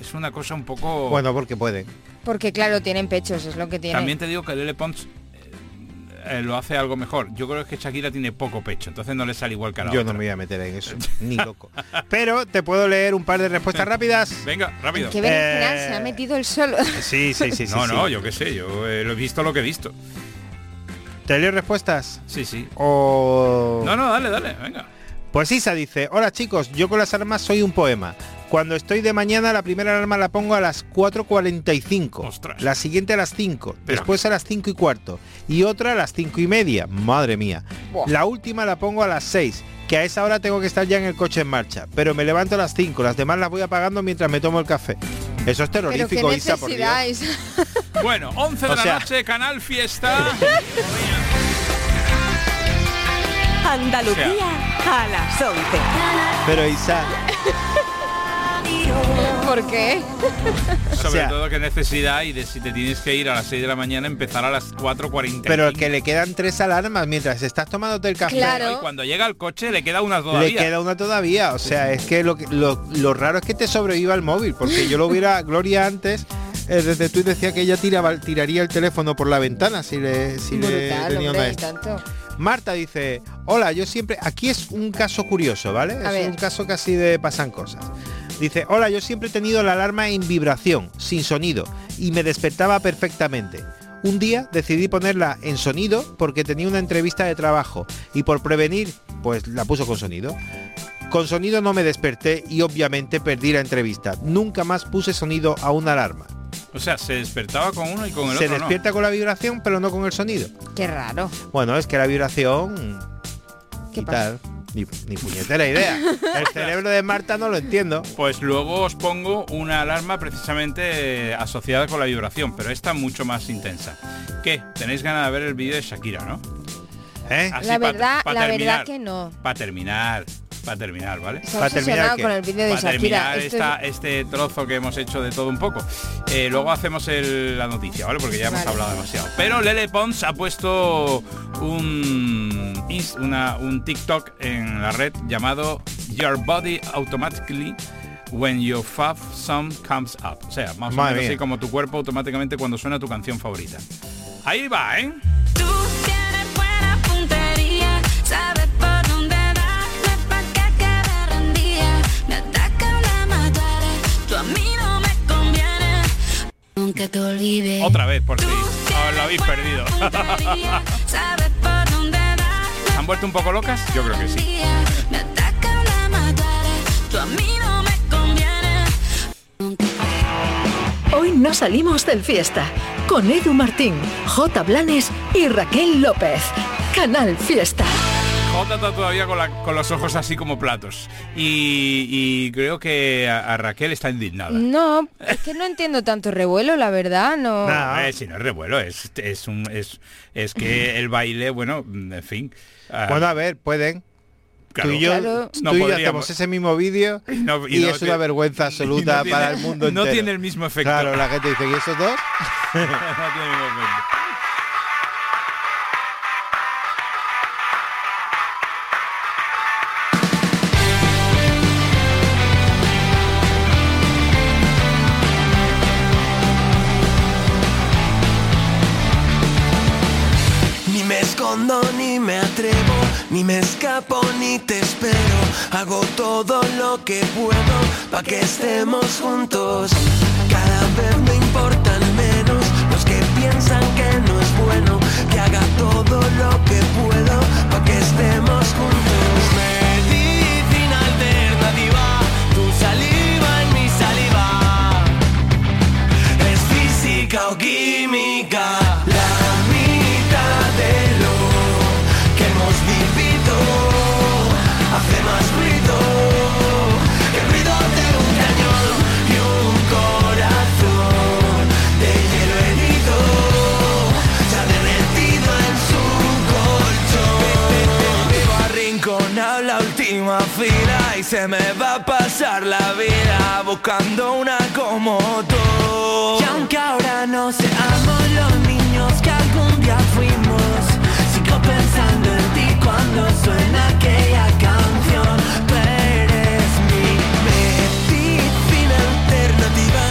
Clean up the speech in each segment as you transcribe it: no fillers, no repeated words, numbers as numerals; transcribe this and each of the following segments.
es una cosa un poco... Bueno, porque pueden. Porque claro, tienen pechos, es lo que tienen. También te digo que Lele Pons lo hace algo mejor. Yo creo que Shakira tiene poco pecho, entonces no le sale igual que a la Yo otra. no me voy a meter en eso, ni loco. Pero te puedo leer un par de respuestas rápidas. Venga, rápido. ¿Qué berenjenal se ha metido el solo? Sí. No, yo qué sé, yo lo he visto lo que he visto. ¿Te leo respuestas? Sí. O... No, dale, venga. Pues Isa dice, hola chicos, yo con las alarmas soy un poema. Cuando estoy de mañana, la primera alarma la pongo a las 4:45. Ostras. La siguiente a las 5. Pero... Después a las 5:15. Y otra a las 5:30. Madre mía. Buah. La última la pongo a las 6. Que a esa hora tengo que estar ya en el coche en marcha. Pero me levanto a las 5. Las demás las voy apagando mientras me tomo el café. Eso es terrorífico, Isa, por Dios. Isa. Bueno, 11 de la noche, Canal Fiesta. Andalucía a las 11. Pero Isa... ¿Por qué? Sobre todo qué necesidad y de si te tienes que ir a las 6 de la mañana, empezar a las 4:45. Pero que le quedan 3 alarmas mientras estás tomándote el café. Claro. Y cuando llega al coche le queda una todavía. Le queda una todavía. O sea, es que lo raro es que te sobreviva el móvil. Porque yo lo hubiera... Gloria antes... desde tú decía que ella tiraría el teléfono por la ventana si le Brutal, tenía hombre, una y tanto. Marta dice, hola, yo siempre... Aquí es un caso curioso, ¿vale? A ver. Un caso casi de pasan cosas. Dice, hola, yo siempre he tenido la alarma en vibración, sin sonido, y me despertaba perfectamente. Un día decidí ponerla en sonido porque tenía una entrevista de trabajo y por prevenir, pues la puso con sonido. Con sonido no me desperté y obviamente perdí la entrevista. Nunca más puse sonido a una alarma. O sea, se despertaba con uno y con el Se otro despierta con la vibración, pero no con el sonido. Qué raro. Bueno, es que la vibración... ¿Qué y tal. Ni puñetera idea. El cerebro de Marta no lo entiendo. Pues luego os pongo una alarma precisamente asociada con la vibración, pero esta mucho más intensa. ¿Qué? Tenéis ganas de ver el vídeo de Shakira, ¿no? ¿Eh? Así La verdad terminar, que no. Para terminar, ¿vale? Está Para terminar, obsesionado ¿qué? con el vídeo de Para Shakira. terminar Esto este trozo que hemos hecho de todo un poco. Luego hacemos la noticia, ¿vale? Porque ya hemos Vale. hablado demasiado. Pero Lele Pons ha puesto un TikTok en la red llamado Your Body Automatically When Your Fav Song Comes Up. O sea, más o Madre menos así mía. como tu cuerpo automáticamente cuando suena tu canción favorita. Ahí va, ¿eh? Tú tienes buena puntería, sabes por dónde darle pa' que quede rendida. Me ataca la mataré, tú a mí no me conviene, nunca te olvides. Otra vez, por si lo habéis perdido. Sabes por dónde darle. ¿Han vuelto un poco locas? Yo creo que sí. Me ataca la mataré, tú a mí no me conviene. Hoy no salimos del fiesta. Con Edu Martín, J. Blanes y Raquel López. Canal Fiesta. Jota está todavía con los ojos así como platos. Y creo que a Raquel está indignada. no, es que no entiendo tanto revuelo, la verdad, no. Nah. Si no es revuelo, es que el baile, bueno, en fin. Bueno, a ver, pueden. Claro. Tú y yo, Claro. No tú y yo podríamos. hacemos ese mismo vídeo y no es una vergüenza y absoluta no tiene- para el mundo entero. No tiene el mismo efecto. Claro, la gente dice, ¿y esos dos? No tiene el mismo efecto. Ni me escondo, ni me atrevo, ni me escapo, ni te espero. Hago todo lo que puedo pa' que estemos juntos. Cada vez me importan menos los que piensan que no es bueno. Que haga todo lo que puedo pa' que estemos juntos. Medicina alternativa, tu saliva en mi saliva. Es física o química. La mitad de lo que hemos vivido hace más ruido que el ruido de un cañón y un corazón de hielo herido se ha derretido en su colchón. Vivo arrinconado en la última fila y se me va a pasar la vida buscando una como tú. Y aunque ahora no seamos los niños que algún día fuimos, sigo pensando en ti cuando suena aquella canción. Tú eres mi medicina alternativa,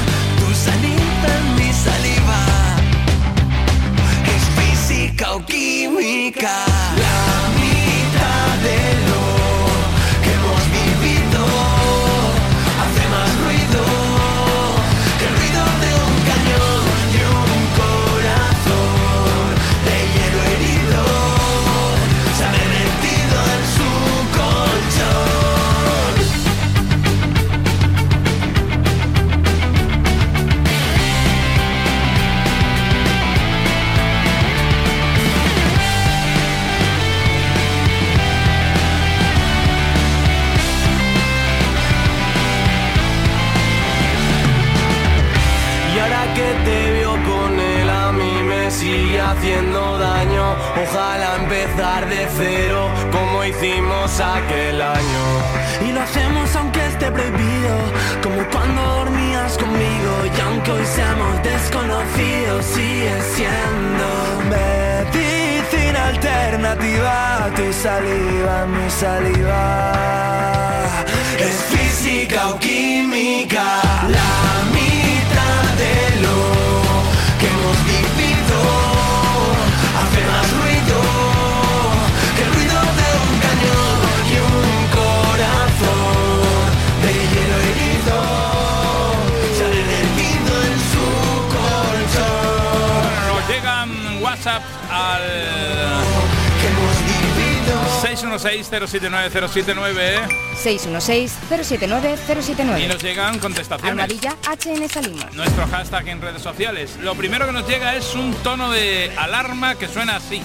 que te vio con él a mí me sigue haciendo daño. Ojalá empezar de cero como hicimos aquel año. Y lo hacemos aunque esté prohibido, como cuando dormías conmigo. Y aunque hoy seamos desconocidos, sigue siendo medicina alternativa. Tu saliva, mi saliva. Es física o química, la mitad de lo que hemos vivido hace más ruido que el ruido de un cañón y un corazón de hielo herido sale derretido en su colchón. Nos llegan WhatsApp al Que hemos vivido 616-079-079 616-079-079. y nos llegan contestaciones. Almohadilla HN Salimos. Nuestro hashtag en redes sociales. Lo primero que nos llega es un tono de alarma que suena así.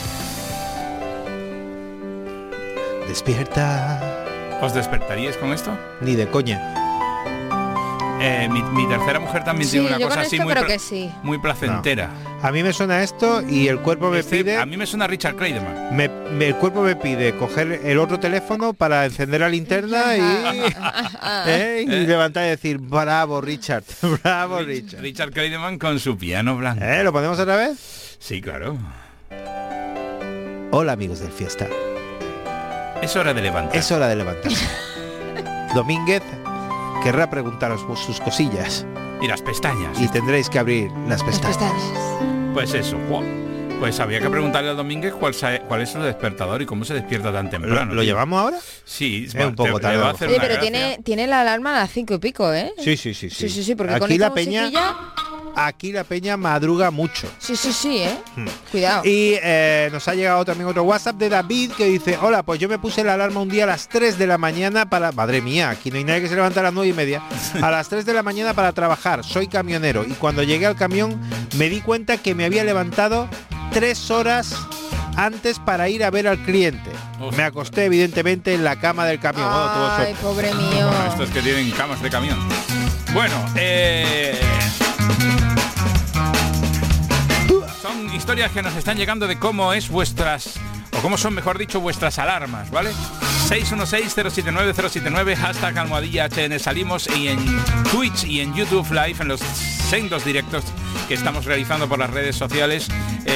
Despierta. ¿Os despertaríais con esto? Ni de coña. Mi tercera mujer también Sí, tiene una yo cosa con así esto muy, creo que sí. muy placentera. A mí me suena esto y el cuerpo me pide... A mí me suena Richard Clayderman. el cuerpo me pide coger el otro teléfono para encender la linterna y levantar y decir bravo Richard, bravo Richard. Richard Clayderman con su piano blanco. ¿Lo ponemos otra vez? Sí, claro. Hola amigos del Fiesta, Es hora de levantar. es hora de levantarse. Domínguez querrá preguntaros por sus cosillas Y las pestañas. y tendréis que abrir las pestañas. Pues eso, pues había que preguntarle al Domínguez cuál es su despertador y cómo se despierta tan temprano. ¿Lo tío. llevamos ahora? Sí, Es un poco tarde. le va a hacer Oye, una pero gracia. tiene la alarma a las 5 y pico, ¿eh? Sí, porque con aquí esta la peña, musiquilla... aquí la peña madruga mucho. Sí, ¿eh? Cuidado. Y nos ha llegado también otro WhatsApp de David que dice: hola, pues yo me puse la alarma un día a las 3 de la mañana para... Madre mía, aquí no hay nadie que se levanta a las 9:30. A las 3 de la mañana para trabajar. Soy camionero. Y cuando llegué al camión me di cuenta que me había levantado 3 horas antes para ir a ver al cliente. Hostia. Me acosté evidentemente en la cama del camión. Bueno, tuvo Ay, suerte. pobre mío. Bueno, estos que tienen camas de camión. Bueno, son historias que nos están llegando de cómo es vuestras, o cómo son, mejor dicho, vuestras alarmas, ¿vale? 616-079-079, hashtag almohadilla HN Salimos, y en Twitch y en YouTube Live, en los sendos directos que estamos realizando por las redes sociales,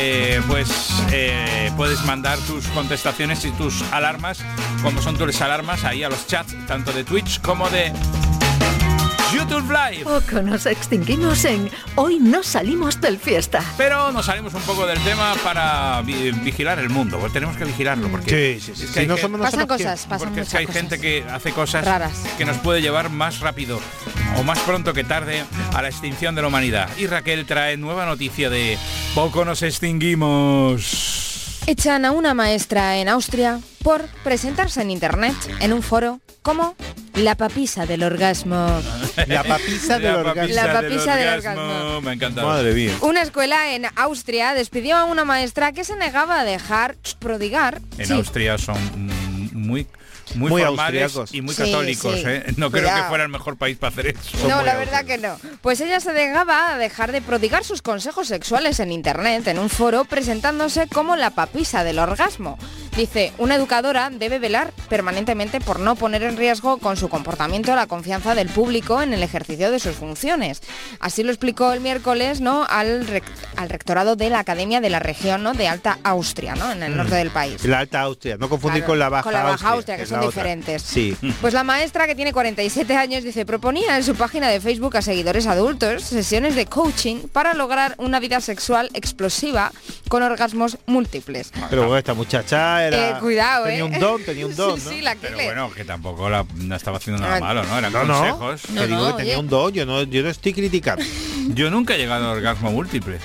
puedes mandar tus contestaciones y tus alarmas, como son tus alarmas, ahí a los chats, tanto de Twitch como de YouTube Live. Poco nos extinguimos en Hoy no salimos del Fiesta. Pero nos salimos un poco del tema para vigilar el mundo, porque tenemos que vigilarlo, porque Sí. es que Si hay no gente- somos Pasan nosotros, cosas, pasan porque es muchas que hay cosas. gente que hace cosas raras. que nos puede llevar más rápido o más pronto que tarde a la extinción de la humanidad. Y Raquel trae nueva noticia de Poco nos extinguimos. Echan a una maestra en Austria por presentarse en internet en un foro como la papisa del orgasmo. La papisa del orgasmo. La papisa del orgasmo. Me ha encantado. Madre mía. Una escuela en Austria despidió a una maestra que se negaba a dejar prodigar. En Sí. Austria son muy Muy formales austriacos. y muy Sí, católicos, sí. ¿eh? No creo que Cuidado. fuera el mejor país para hacer eso. Son No, muy la verdad que no. Pues ella se negaba a dejar de prodigar sus consejos sexuales en internet, en un foro, presentándose como la papisa del orgasmo. Dice, una educadora debe velar permanentemente por no poner en riesgo con su comportamiento la confianza del público en el ejercicio de sus funciones. Así lo explicó el miércoles, ¿no?, al rectorado de la Academia de la Región, ¿no?, de Alta Austria, ¿no?, en el norte del país. La Alta Austria, no confundir Claro, con la Baja con la Baja Austria, que es son la otra. diferentes. Sí. Pues la maestra, que tiene 47 años, dice, proponía en su página de Facebook a seguidores adultos sesiones de coaching para lograr una vida sexual explosiva con orgasmos múltiples. Pero bueno, esta muchacha era... Cuidado, tenía un don, Sí, ¿no? sí, la Pero Kile. bueno, que tampoco no estaba haciendo nada Ah, malo, ¿no? Eran No, no. consejos. Te No, digo no, que tenía oye. un don, yo no estoy criticando. Yo nunca he llegado al orgasmo múltiple.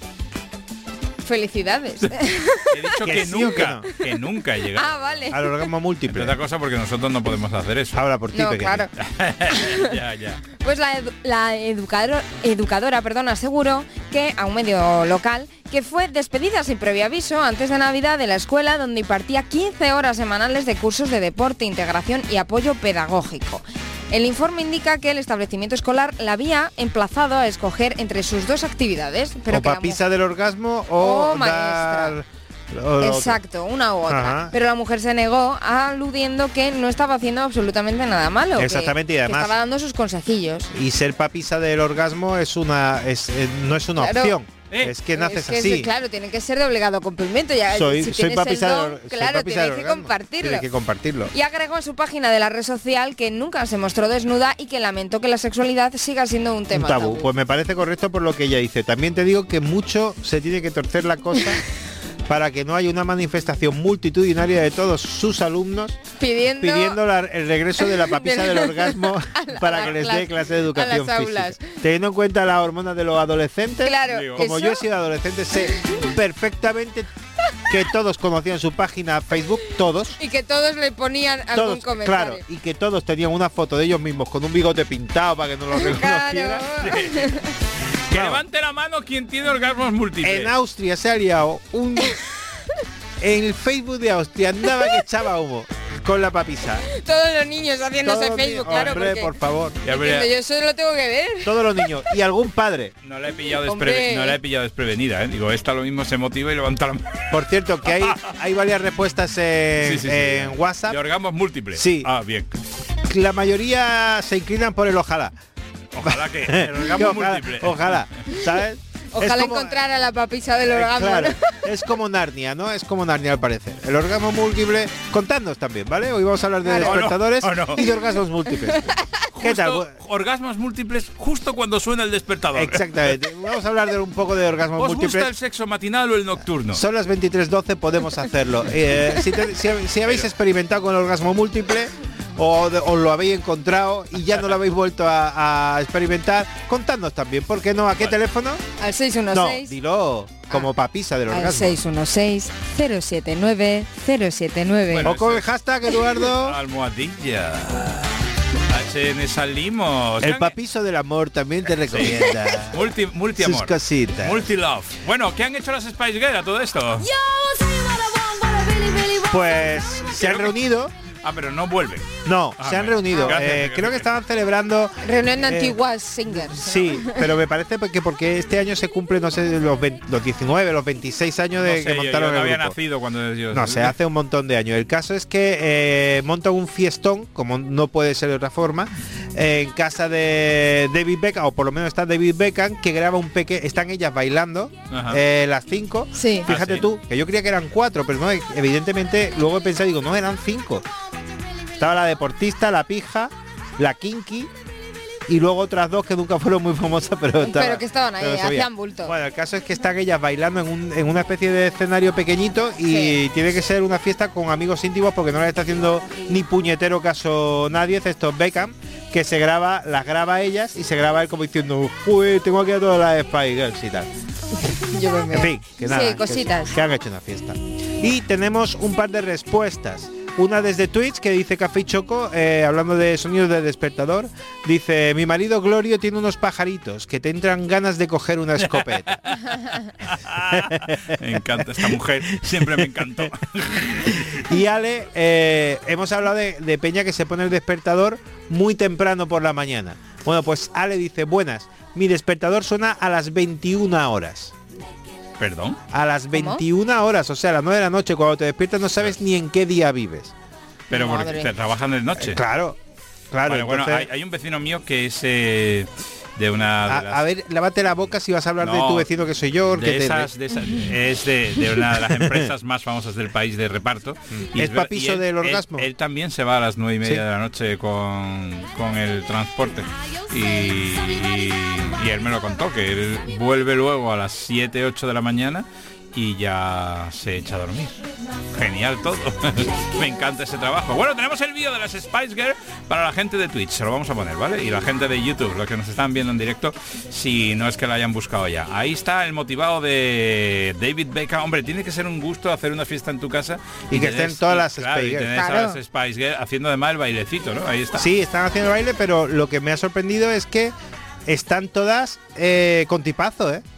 Felicidades. He dicho Que que sí o nunca, que que nunca he llegado. Ah, vale. Al orgasmo Entre múltiple. otra cosa porque nosotros no podemos hacer eso. Habla por ti, No, pequeño. claro. ya. Pues la educadora, aseguró que a un medio local que fue despedida sin previo aviso antes de Navidad de la escuela, donde impartía 15 horas semanales de cursos de deporte, integración y apoyo pedagógico. El informe indica que el establecimiento escolar la había emplazado a escoger entre sus dos actividades. Pero o que la papisa del orgasmo o maestra. dar... lo Exacto, una u otra. Ajá. Pero la mujer se negó, aludiendo que no estaba haciendo absolutamente nada malo. Exactamente, y que además- estaba dando sus consejillos. Y ser papisa del orgasmo es una no es una Claro. opción. Es que naces Es que así. claro, tiene que ser de obligado cumplimiento. Ya, soy si soy tienes papisa el del don, or- soy claro, papisa del tienes que orgasmo. compartirlo. Tienes que compartirlo. Y agregó en su página de la red social que nunca se mostró desnuda y que lamentó que la sexualidad siga siendo un tema Un tabú. tabú. Pues me parece correcto por lo que ella dice. También te digo que mucho se tiene que torcer la cosa para que no haya una manifestación multitudinaria de todos sus alumnos pidiendo el regreso de la papisa del orgasmo para que les dé clase de educación las aulas. física. Teniendo en cuenta las hormonas de los adolescentes, Claro, como eso- yo he sido adolescente, sé perfectamente que todos conocían su página Facebook, todos. y que todos le ponían algún Todos, comentario. claro, y que todos tenían una foto de ellos mismos con un bigote pintado para que no lo reconocieran. Claro. Que Claro. levante la mano quien tiene orgasmos múltiples. En Austria se ha liado un... En el Facebook de Austria andaba que echaba humo con la papisa. Todos los niños haciéndose Todos los Facebook, niños- claro, Hombre, porque por favor. Ya diciendo, veré- yo eso lo tengo que ver. Todos los niños. Y algún padre. no la he pillado, Hombre. no la he pillado desprevenida, ¿eh? Digo, esta lo mismo se motiva y levanta la mano. Por cierto, que hay varias respuestas en, Sí, sí, sí. en WhatsApp. De orgasmos múltiples. Sí. Ah, bien. La mayoría se inclinan por el ojalá. Ojalá que el Que orgasmo ojalá, múltiple. ojalá, ¿sabes? Ojalá Es como- encontrar a la papisa del orgasmo. Claro, ¿no? es como Narnia, ¿no? Es como Narnia al parecer. El orgasmo múltiple, contadnos también, ¿vale? Hoy vamos a hablar de Claro. despertadores Oh, no. y de orgasmos múltiples. ¿Qué tal? Justo orgasmos múltiples justo cuando suena el despertador. Exactamente. Vamos a hablar de un poco de orgasmos ¿Os gusta múltiples. el sexo matinal o el nocturno? Son las 23:12, podemos hacerlo. Si habéis experimentado con el orgasmo múltiple o os lo habéis encontrado y ya no lo habéis vuelto a experimentar, contadnos también. ¿Por qué no? ¿A qué teléfono? Al No, 616. dilo como papisa del Al orgasmo. 616-079-079. O con el hashtag, Eduardo. Almohadilla. HN salimos. El papiso del amor también te recomienda Multi sus amor. cositas. Multi love. Bueno, ¿qué han hecho las Spice Girls a todo esto? Pues se han reunido. Ah, pero no vuelven. No, Ah, se han vale. reunido. Gracias, Creo que gracias. estaban celebrando. Reunión de antiguas singers. Sí, pero me parece porque este año se cumple, no sé, los 19, los 26 años de No sé, que yo montaron no el había grupo. nacido cuando yo... No, se hace un montón de años. El caso es que montan un fiestón, como no puede ser de otra forma, en casa de David Beckham, o por lo menos está David Beckham, que graba un pequeño... Están ellas bailando, Ajá. las 5. Sí. Fíjate Ah, sí. tú, que yo creía que eran 4, pero no, evidentemente, luego he pensado, digo, no, eran 5. Estaba la deportista, la pija, la kinky y luego otras dos que nunca fueron muy famosas, pero que estaban ahí, pero se veía. hacían bulto. Bueno, el caso es que están ellas bailando en una especie de escenario pequeñito y Sí. tiene que ser una fiesta con amigos íntimos porque no les está haciendo ni puñetero caso nadie, excepto Beckham, que las graba ellas y se graba él como diciendo, uy, tengo aquí a todas las Spice Girls y tal. Yo me veo. En fin, que nada. Sí, cositas. Que han hecho una fiesta. Y tenemos un par de respuestas. Una desde Twitch que dice Café y Choco, hablando de sonidos de despertador, dice, mi marido Glorio tiene unos pajaritos que te entran ganas de coger una escopeta. Me encanta esta mujer, siempre me encantó. Y Ale, hemos hablado de Peña que se pone el despertador muy temprano por la mañana. Bueno, pues Ale dice, buenas, mi despertador suena a las 21 horas. ¿Perdón? A las 21 horas, o sea, a las 9 de la noche, cuando te despiertas no sabes ni en qué día vives. Pero porque Madre. te trabajan de noche. Claro, claro. Vale, bueno, entonces- hay un vecino mío que es de una... de las- A ver, lávate la boca si vas a hablar de No, tu vecino que soy yo. de esas, es de una de las empresas más famosas del país de reparto. ¿Es ver- papiso él- del él- orgasmo? Él también se va a las 9:30 Sí. de la noche con el transporte. Y él me lo contó, que él vuelve luego a las 7, 8 de la mañana y ya se echa a dormir. Genial todo. Me encanta ese trabajo. Bueno, tenemos el vídeo de las Spice Girls para la gente de Twitch, se lo vamos a poner, ¿vale? Y la gente de YouTube, los que nos están viendo en directo, si no es que la hayan buscado ya. Ahí está el motivado de David Beckham. Hombre, tiene que ser un gusto hacer una fiesta en tu casa Y que tener- estén todas las claro, Spice y Girls. tener a Claro. las Spice Girls haciendo además el bailecito, ¿no? Ahí está. Sí, están haciendo el baile, pero lo que me ha sorprendido es que están todas con tipazo, ¿eh?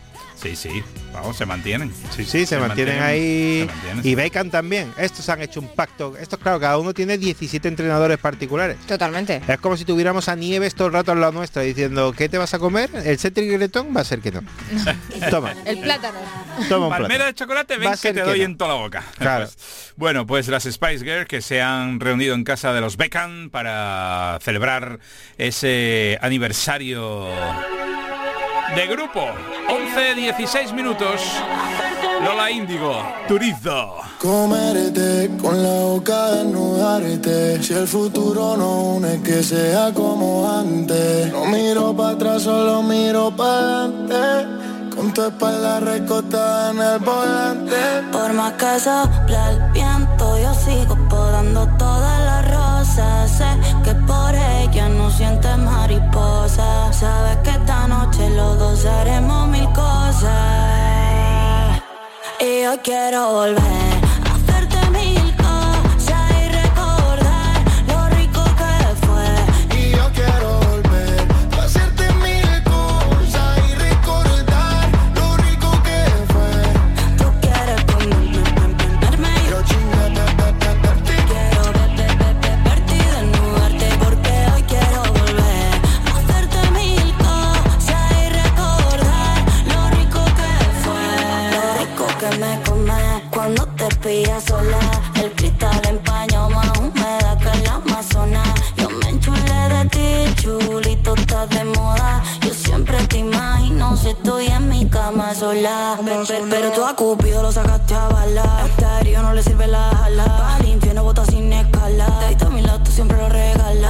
Sí, vamos, se mantienen. Sí, se mantienen ahí. se mantienen. Y Beckham también. Estos han hecho un pacto. Estos, claro, cada uno tiene 17 entrenadores particulares. Totalmente. Es como si tuviéramos a Nieves todo el rato al lado nuestra diciendo, ¿qué te vas a comer? ¿El Cedric Gretón? Va a ser que no. Toma. El plátano. Toma un Palmera plátano. de chocolate, Va ven a que ser te que doy no. en toda la boca. Claro. Bueno, pues las Spice Girls que se han reunido en casa de los Beckham para celebrar ese aniversario de grupo. 11-16 minutos. Lola Índigo, Turizo. Comerte con la boca desnudarte. Si el futuro no une, que sea como antes. No miro para atrás, solo miro para adelante. Con tu espalda recostada en el volante. Por más que sopla el viento, yo sigo podando todas las rosas. Sé que por ella no sientes mariposa. Sabes que esta noche los dos haremos mil cosas. Y yo quiero volver a hacerte mil cosas y recordar lo rico que fue. Y yo quiero volver a hacerte mil cosas y recordar lo rico que fue. Tú quieres comerme, Yo chingarte. quiero verte y desnudarte, porque hoy quiero volver a hacerte mil cosas y recordar lo rico que fue. Lo rico que me comes cuando te pillas sola. El cristal empaña más humedad que el Amazonas. Yo me enchulé de ti, chulito, estás de moda. Yo siempre te imagino si estoy en mi cama sola. Pero tú a Cupido lo sacaste a bala. A Estéreo no le sirve la jala. Al infierno bota sin escala. Te a mi lado tú siempre lo regalas.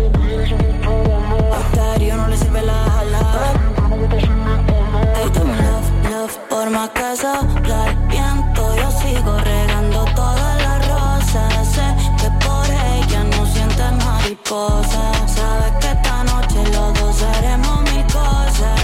A Estéreo no le sirve la jala. Te mi love, por más que sopla el viento, yo sigo regando todas las rosas. Sé que por ella no sientes mariposa. Sabes que esta noche los dos haremos mil cosas.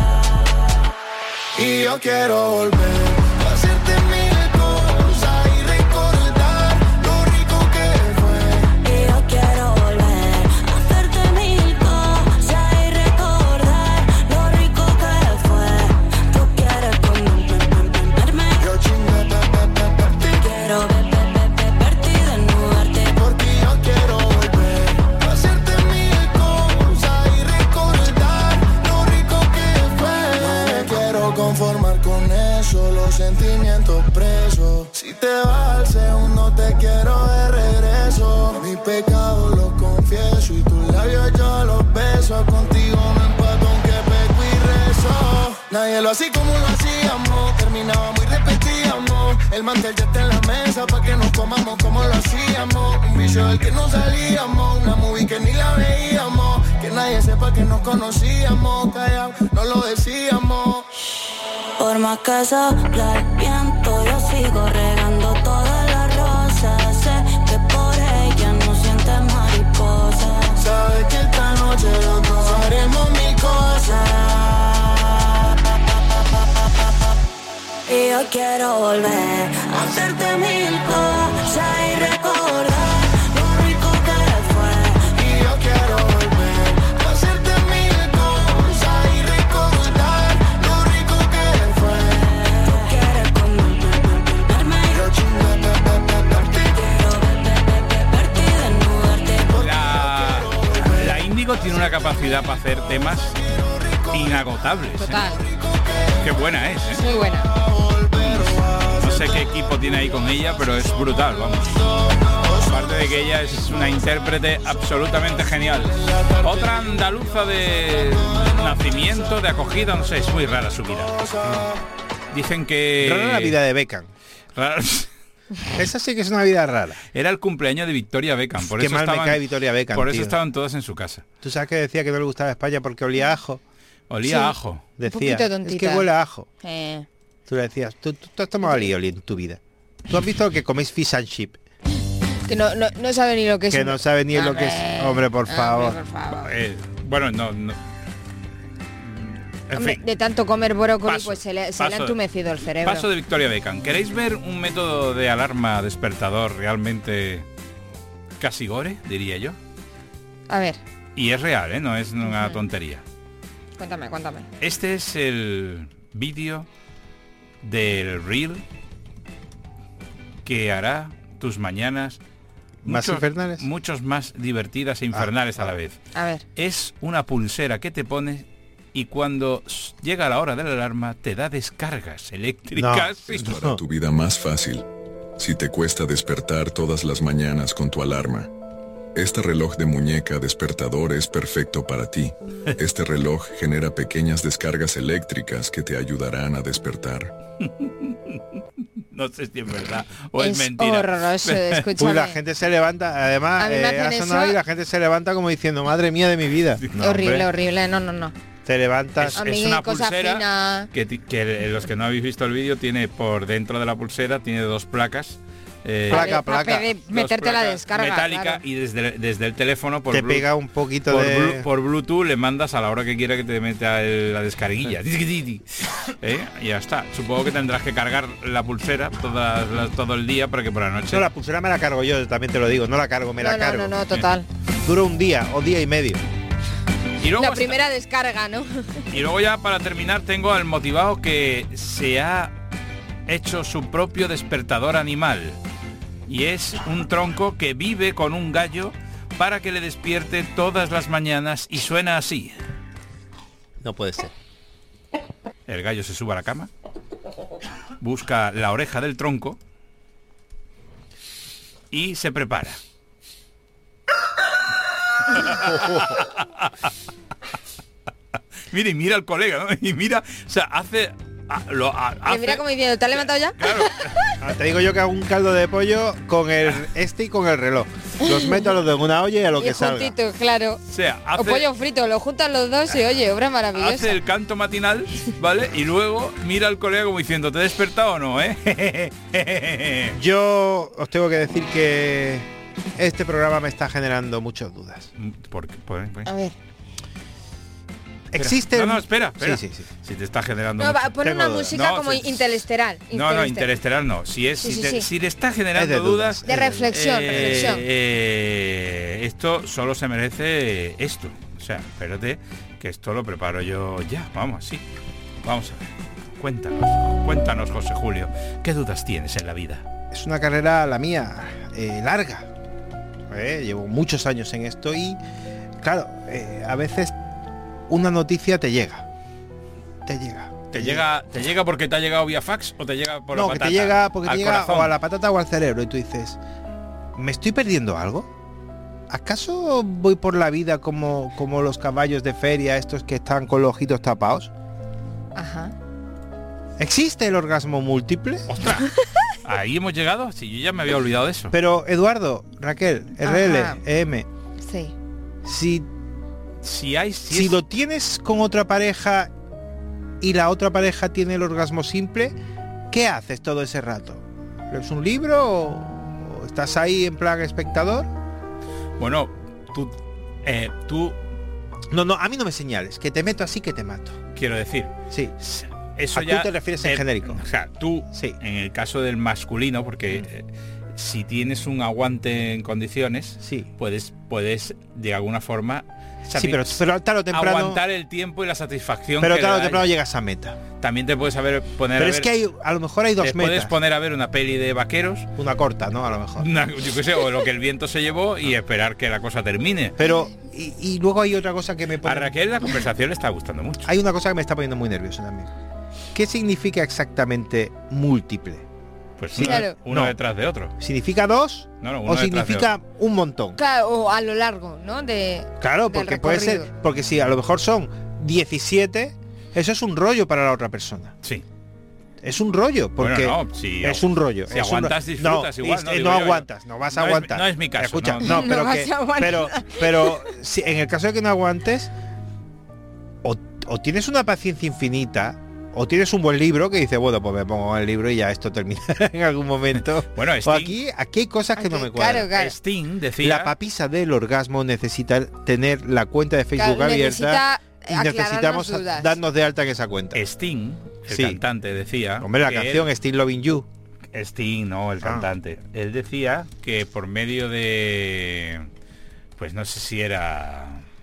Y yo quiero volver a hacerte mil cosas y recordar lo rico que fue. Y yo quiero volver a hacerte mil cosas y recordar lo rico que fue. Tú quieres comerme, Yo chingarte. quiero verte y desnudarte. Porque yo quiero volver a hacerte mil cosas y recordar lo rico que fue. No me quiero conformar con eso, los sentimientos presos. Si te vas al segundo te quiero de regreso. Mis pecados los confieso y tus labios yo los beso. Contigo me empato aunque peco y rezo. Nadie lo hacía como lo hacíamos. Terminábamos y repetíamos. El mantel ya está en la mesa pa' que nos comamos como lo hacíamos. Un vicio del que no salíamos. Una movie que ni la veíamos. Que nadie sepa que nos conocíamos. Callao, no lo decíamos. Por más que sopla el viento, yo sigo regando todas las rosas. Sé que por ella no sientes mariposa. Sabes que esta noche los dos haremos mil cosas. Y yo quiero volver a hacerte mil cosas y recordar lo rico que fue. Y yo quiero volver a hacerte mil cosas y recordar lo rico que fue. Tú quieres comerme, Yo chingarte. quiero verte y desnudarte. La Índigo tiene una capacidad para hacer temas inagotables. Total. Qué buena es, ¿eh? Muy buena. No sé qué equipo tiene ahí con ella, pero es brutal, vamos. Aparte de que ella es una intérprete absolutamente genial. Otra andaluza de nacimiento, de acogida, no sé, es muy rara su vida. Dicen que... Rara la vida de Beckham. Rara- Esa sí que es una vida rara. Era el cumpleaños de Victoria Beckham. Por Qué eso mal me estaban, cae Victoria Beckham, Por eso tío. estaban todas en su casa. Tú sabes que decía que no le gustaba España porque olía a ajo. Olía Sí. a ajo. Decía, poquito es tontita. que huele a ajo. Eh, Tú le decías, tú has tomado alioli en tu vida. Tú has visto que coméis fish and chip. que no sabe ni lo que es. Que no sabe ni lo que es. Hombre, por favor. por favor. Bueno, no. En Hombre, fin. de tanto comer brócoli, Paso, pues se le ha paso. entumecido el cerebro. Paso de Victoria Beckham. ¿Queréis ver un método de alarma despertador realmente casi gore, diría yo? A ver, Y es real, ¿eh? No es una tontería. cuéntame. Este es el vídeo del Reel que hará tus mañanas ¿Más infernales? muchos más divertidas e infernales a la vez. A ver. Es una pulsera que te pones y cuando llega la hora de la alarma te da descargas eléctricas. No. Para tu vida más fácil, si te cuesta despertar todas las mañanas con tu alarma, este reloj de muñeca despertador es perfecto para ti. Este reloj genera pequeñas descargas eléctricas que te ayudarán a despertar. No sé si es verdad o es Es mentira. horroroso, Uy, escúchame. la gente se levanta, además A mí me hacen ha sonado eso. y la gente se levanta como diciendo, madre mía de mi vida. No, Horrible, hombre. horrible. No. Te levantas. A mí Es una cosa pulsera fina. que los que no habéis visto el vídeo tiene por dentro de la pulsera tiene 2 placas. Placa. Para dos meterte la placas descarga. metálica claro. y desde el teléfono por te Blu- pega un poquito por, de... por Bluetooth le mandas a la hora que quiera que te meta la descarguilla. Y ya está. Supongo que tendrás que cargar la pulsera todo el día para que por la noche... No, la pulsera me la cargo yo, también te lo digo. No la cargo, me la cargo. No, total. Dura un día o día y medio. Y luego La hasta- primera descarga, ¿no? Y luego ya para terminar tengo al motivado que se ha hecho su propio despertador animal. Y es un tronco que vive con un gallo para que le despierte todas las mañanas y suena así. No puede ser. El gallo se sube a la cama, busca la oreja del tronco y se prepara. Mira, y mira al colega, ¿no? Y mira, o sea, hace... Y mira como diciendo, ¿te has levantado ya? Claro, Te digo yo que hago un caldo de pollo con el y con el reloj. Los meto a los dos en una olla y a lo Y que salga. juntito, claro. o sea, O pollo frito, lo juntan los dos y oye, obra maravillosa. hace el canto matinal, ¿vale? Y luego mira al colega como diciendo, ¿te he despertado o no, eh? Yo os tengo que decir que este programa me está generando muchas dudas. ¿Por qué? A ver. Existe... No, espera. Sí. Si te está generando No, mucho- pon Tengo una dudas. música No, como sí. interestelar. No, interestelar no. Si es, Sí, si, sí, te, sí. si le está Es generando de dudas, De reflexión, reflexión. Esto solo se merece esto. O sea, espérate, que esto lo preparo yo ya. Vamos, sí. Vamos a ver. Cuéntanos, José Julio, ¿qué dudas tienes en la vida? Es una carrera, la mía, larga. Llevo muchos años en esto y, claro, a veces una noticia te llega. ¿Te llega porque te ha llegado vía fax o te llega por la No, patata? que te llega porque te al llega corazón? o a la patata o al cerebro y tú dices, ¿me estoy perdiendo algo? ¿Acaso voy por la vida como los caballos de feria, estos que están con los ojitos tapados? Ajá. ¿Existe el orgasmo múltiple? ¡Ostras! Ahí hemos llegado. Si yo ya me había olvidado de eso. Pero Eduardo, Raquel, RL, Ajá. EM, Sí. si lo tienes con otra pareja y la otra pareja tiene el orgasmo simple, ¿qué haces todo ese rato? ¿Lees un libro o estás ahí en plan espectador? Bueno, tú No, a mí no me señales, que te meto así que te mato. quiero decir, Sí. eso ¿A ya tú te refieres en genérico? O sea, tú, Sí. en el caso del masculino, porque si tienes un aguante en condiciones, Sí. puedes de alguna forma Sí, pero tarde o temprano... aguantar el tiempo y la satisfacción. Pero que tarde o da. temprano llegas a meta. También te puedes poner Pero a es ver, que a lo mejor hay dos te puedes metas. poner a ver una peli de vaqueros, Una corta, ¿no? A lo mejor. yo qué sé, o lo que el viento se llevó y esperar que la cosa termine. Pero, y luego hay otra cosa que me A pone... Raquel la conversación le está gustando mucho. Hay una cosa que me está poniendo muy nervioso también. ¿Qué significa exactamente múltiple? Pues Sí, uno, claro. uno No. detrás de otro. ¿Significa dos? No, uno ¿O detrás de significa un montón? Claro, o a lo largo, ¿no? Claro, del porque puede ser... recorrido. Porque si a lo mejor son 17, eso es un rollo para la otra persona. Sí. Es un rollo, porque Bueno, no, si es un rollo. si es un aguantas, disfrutas igual, ¿no? Digo no yo. aguantas, no vas a No es- aguantar. no es mi caso, Escucha, no. no, No pero, vas que, a aguantar. pero si en el caso de que no aguantes, o tienes una paciencia infinita, o tienes un buen libro que dice, bueno, pues me pongo el libro y ya esto terminará en algún momento. Bueno, O Sting- aquí hay cosas que no Aquí, me cuadran. claro. Sting decía... La papisa del orgasmo necesita tener la cuenta de Facebook Claro, abierta y necesita necesitamos aclararnos dudas. darnos de alta en esa cuenta. Sting, el Sí. cantante, decía... Hombre, la que canción Still Loving You. Sting, no, el Ah. cantante. Él decía que por medio de... Pues no sé si era...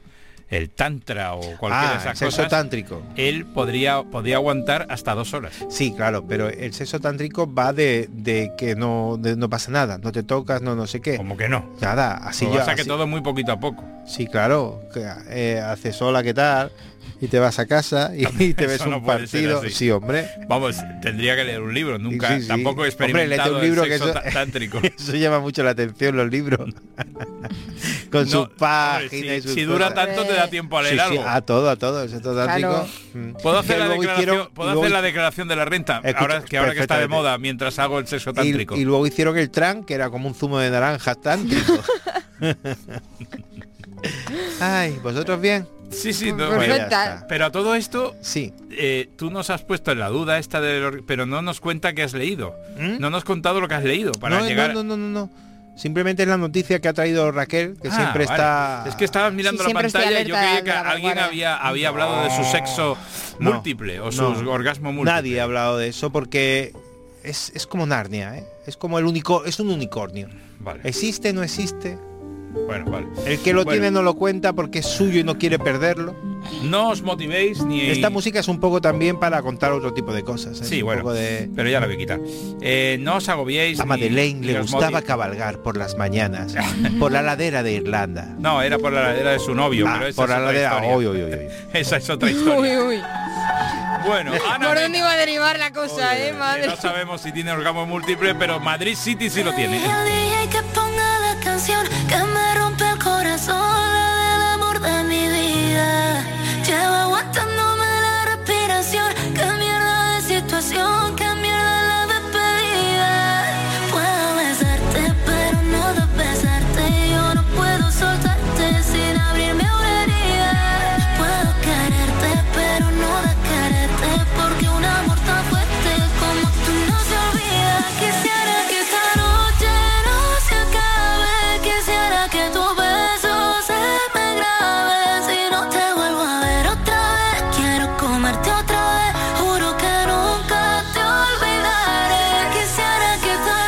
el tantra o cualquiera de esas sexo cosas, tántrico. él podía aguantar hasta 2 horas. Sí, claro, pero el sexo tántrico va de que no pasa nada, no te tocas, no sé qué. Como que no. Nada, así Lo ya. pasa que así- todo muy poquito a poco. Sí, claro, que, haces hola, ¿qué tal? Y te vas a casa y te ves Eso no un puede ser partido. así. Sí, hombre. Vamos, tendría que leer un libro, nunca, Sí, sí. tampoco he Hombre, léete experimentado un libro el que sexo eso- tántrico. Eso llama mucho la atención, los libros. Con No, sus hombre, páginas y sus si dura cosas. tanto te da tiempo a leer Sí, sí, algo. a todo, el sexo tántrico. Claro. ¿Puedo hacer, Que la luego declaración, hicieron- ¿puedo y luego hacer la hic- declaración de la renta? Escucha, ahora que está de perfectamente. moda, mientras hago el sexo tántrico. Y luego hicieron el tran, que era como un zumo de naranja tántrico. Ay, ¿vosotros bien? Sí, sí, no, Pues ya Perfecta. está. pero a todo esto, Sí. tú nos has puesto en la duda esta pero no nos cuenta qué has leído. ¿Mm? No nos has contado lo que has leído para llegar. No. Simplemente es la noticia que ha traído Raquel, que Ah, siempre vale. está... Es que estabas mirando Sí, la siempre estoy pantalla y yo alerta creía que de la alguien vanguardia. había hablado de su sexo No, múltiple o su no. orgasmo múltiple. Nadie ha hablado de eso porque es como Narnia, ¿eh? Es como es un unicornio. Vale. ¿Existe, no existe? Bueno, vale. El que lo Bueno. tiene no lo cuenta porque es suyo y no quiere perderlo. No os motivéis ni... Esta música es un poco también para contar otro tipo de cosas, ¿eh? Sí, un bueno, poco de... pero ya la voy a quitar. No os agobiéis. A ni- Madeleine ni le os gustaba moti- cabalgar por las mañanas, por la ladera de Irlanda. No, era por la ladera de su novio, Ah, pero esa por es la otra ladera... historia. Uy. Esa es otra historia. Uy. Bueno, Ana ¿Por Mena. dónde iba a derivar la cosa, Joder, madre? no sabemos si tiene orgasmo múltiple, pero Madrid City sí lo tiene. El DJ que ponga la canción que me rompe el corazón, la del amor de mi vida. Llevo aguantándome la respiración. Qué mierda de situación, qué mierda la despedida. Puedo besarte, pero no de besarte. Yo no puedo soltarte sin abrirme una herida. Puedo quererte, pero no de quererte, porque un amor tan fuerte como tú no se olvida. Quisiera que esta noche no se acabe. Quisiera que tu beso se me grabe. Si no te vuelvo a ver otra vez, quiero comerte otra vez. Juro que nunca te olvidaré. Quisiera que esta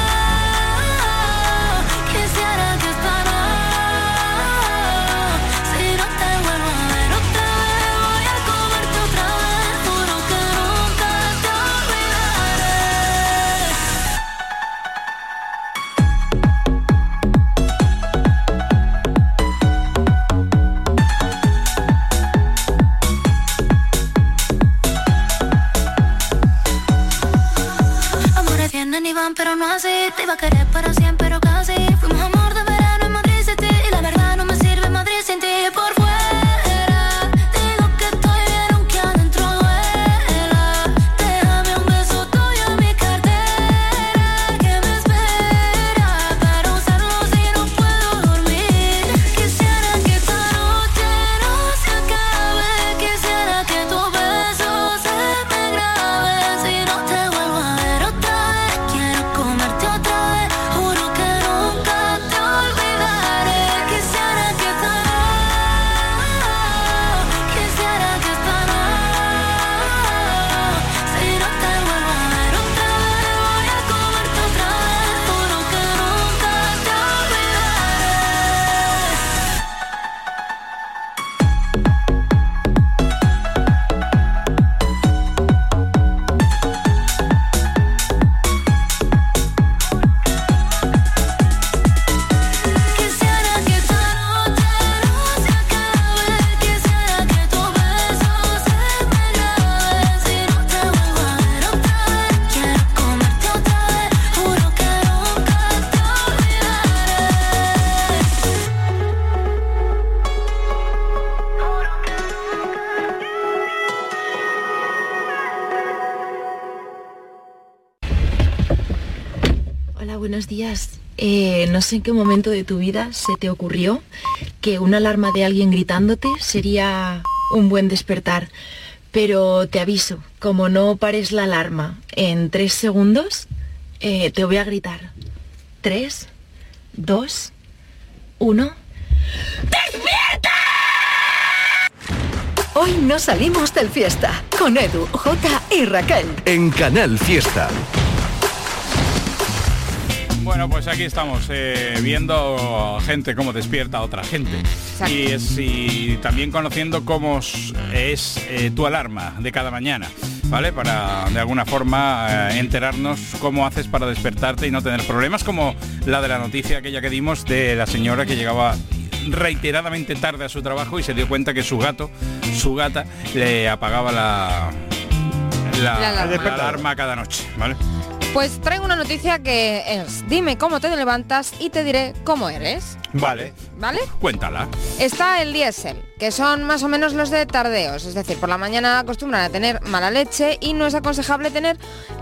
noche, quisiera que esta noche, si no te vuelvo a ver otra vez, voy a comerte otra vez. Juro que nunca te olvidaré. Amores vienen y van, pero no así. Te iba a querer para siempre, pero casi. Fuimos amor de verano en Madrid City. Y la verdad no me sirve Madrid sin ti. Por fuera digo que estoy bien aunque adentro duela. Déjame un beso tuyo en mi cartera que me espera para usarlo si no puedo dormir. Quisiera que esta noche no se acabe. Quisiera que tu beso se me grabe. Si no te vuelvo a ver otra vez, quiero comerte otra vez. Juro que nunca te olvidaré. Quisiera que esta noche, quisiera que esta noche, si no te vuelvo a ver otra vez, voy a comerte otra vez. Juro que nunca te olvidaré. Quisiera que esta noche no se acabe. Quisiera que tu beso se me grabe. Si no te vuelvo a ver otra vez, quiero comerte otra vez. Juro que nunca te Hola, buenos días. No sé en qué momento de tu vida se te ocurrió que una alarma de alguien gritándote sería un buen despertar. Pero te aviso, como no pares la alarma en 3 segundos, te voy a gritar. 3, 2, 1... Hoy no salimos del fiesta con Edu, Jota y Raquel. En Canal Fiesta. Bueno, pues aquí estamos viendo gente cómo despierta a otra gente. Exacto. Y también conociendo cómo es tu alarma de cada mañana, ¿vale? Para de alguna forma enterarnos cómo haces para despertarte y no tener problemas, como la de la noticia aquella que dimos de la señora que llegaba reiteradamente tarde a su trabajo y se dio cuenta que su gata le apagaba la alarma cada noche, ¿vale? Pues traigo una noticia que es: dime cómo te levantas y te diré cómo eres. Vale. ¿Vale? Cuéntala. Está el diésel, que son más o menos los de tardeos, es decir, por la mañana acostumbran a tener mala leche y no es aconsejable tener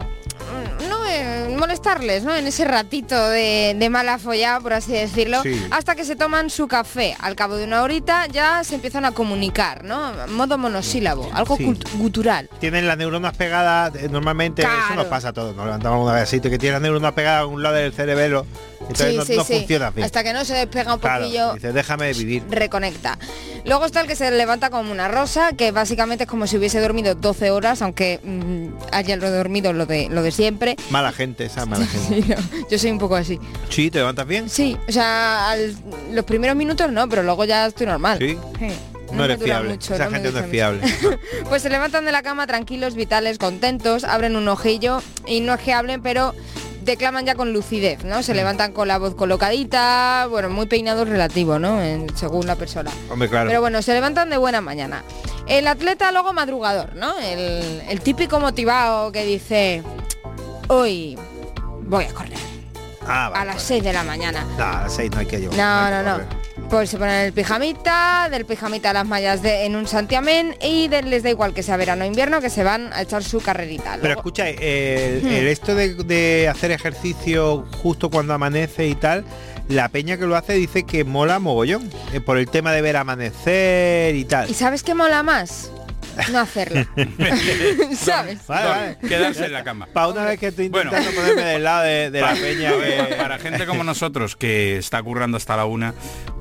molestarles, ¿no? En ese ratito de mala follada, por así decirlo, Sí. hasta que se toman su café. Al cabo de una horita ya se empiezan a comunicar, ¿no? Modo monosílabo, algo Sí. gutural. Tienen las neuronas pegadas, normalmente eso Claro. nos pasa a todos. Nos levantamos una vez así, que tiene las neuronas pegadas a un lado del cerebelo, entonces no funciona bien. Hasta que no se despega un Claro, poquillo, dice, déjame vivir. reconecta. Luego está el que se levanta como una rosa, que básicamente es como si hubiese dormido 12 horas, aunque haya dormido lo de siempre. Mala gente, esa mala gente. Sí, no, yo soy un poco así. Sí, ¿te levantas bien? Sí, o sea, los primeros minutos no, pero luego ya estoy normal. Sí. No No me eres dura fiable. mucho, Esa no me gente no dura es fiable. Pues se levantan de la cama tranquilos, vitales, contentos, abren un ojillo y no es que hablen, pero declaman ya con lucidez, ¿no? Se levantan con la voz colocadita, bueno, muy peinados relativo, ¿no? Según la persona. Hombre, claro. Pero bueno, se levantan de buena mañana. El atleta luego madrugador, ¿no? El típico motivado que dice: hoy voy a correr Ah, vale, a las vale. 6 de la mañana. No, a las 6 no hay que llevar. No. Pues se ponen el pijamita, del pijamita las mallas en un santiamén y les da igual que sea verano o invierno, que se van a echar su carrerita. Pero Luego- escucha, el esto de hacer ejercicio justo cuando amanece y tal, la peña que lo hace dice que mola mogollón, por el tema de ver amanecer y tal. ¿Y sabes qué mola más? No hacerlo. ¿Sabes? Vale. Quedarse en la cama. Para una vez que estoy Bueno. intentando ponerme del lado de la peña que... Para gente como nosotros que está currando hasta la 1,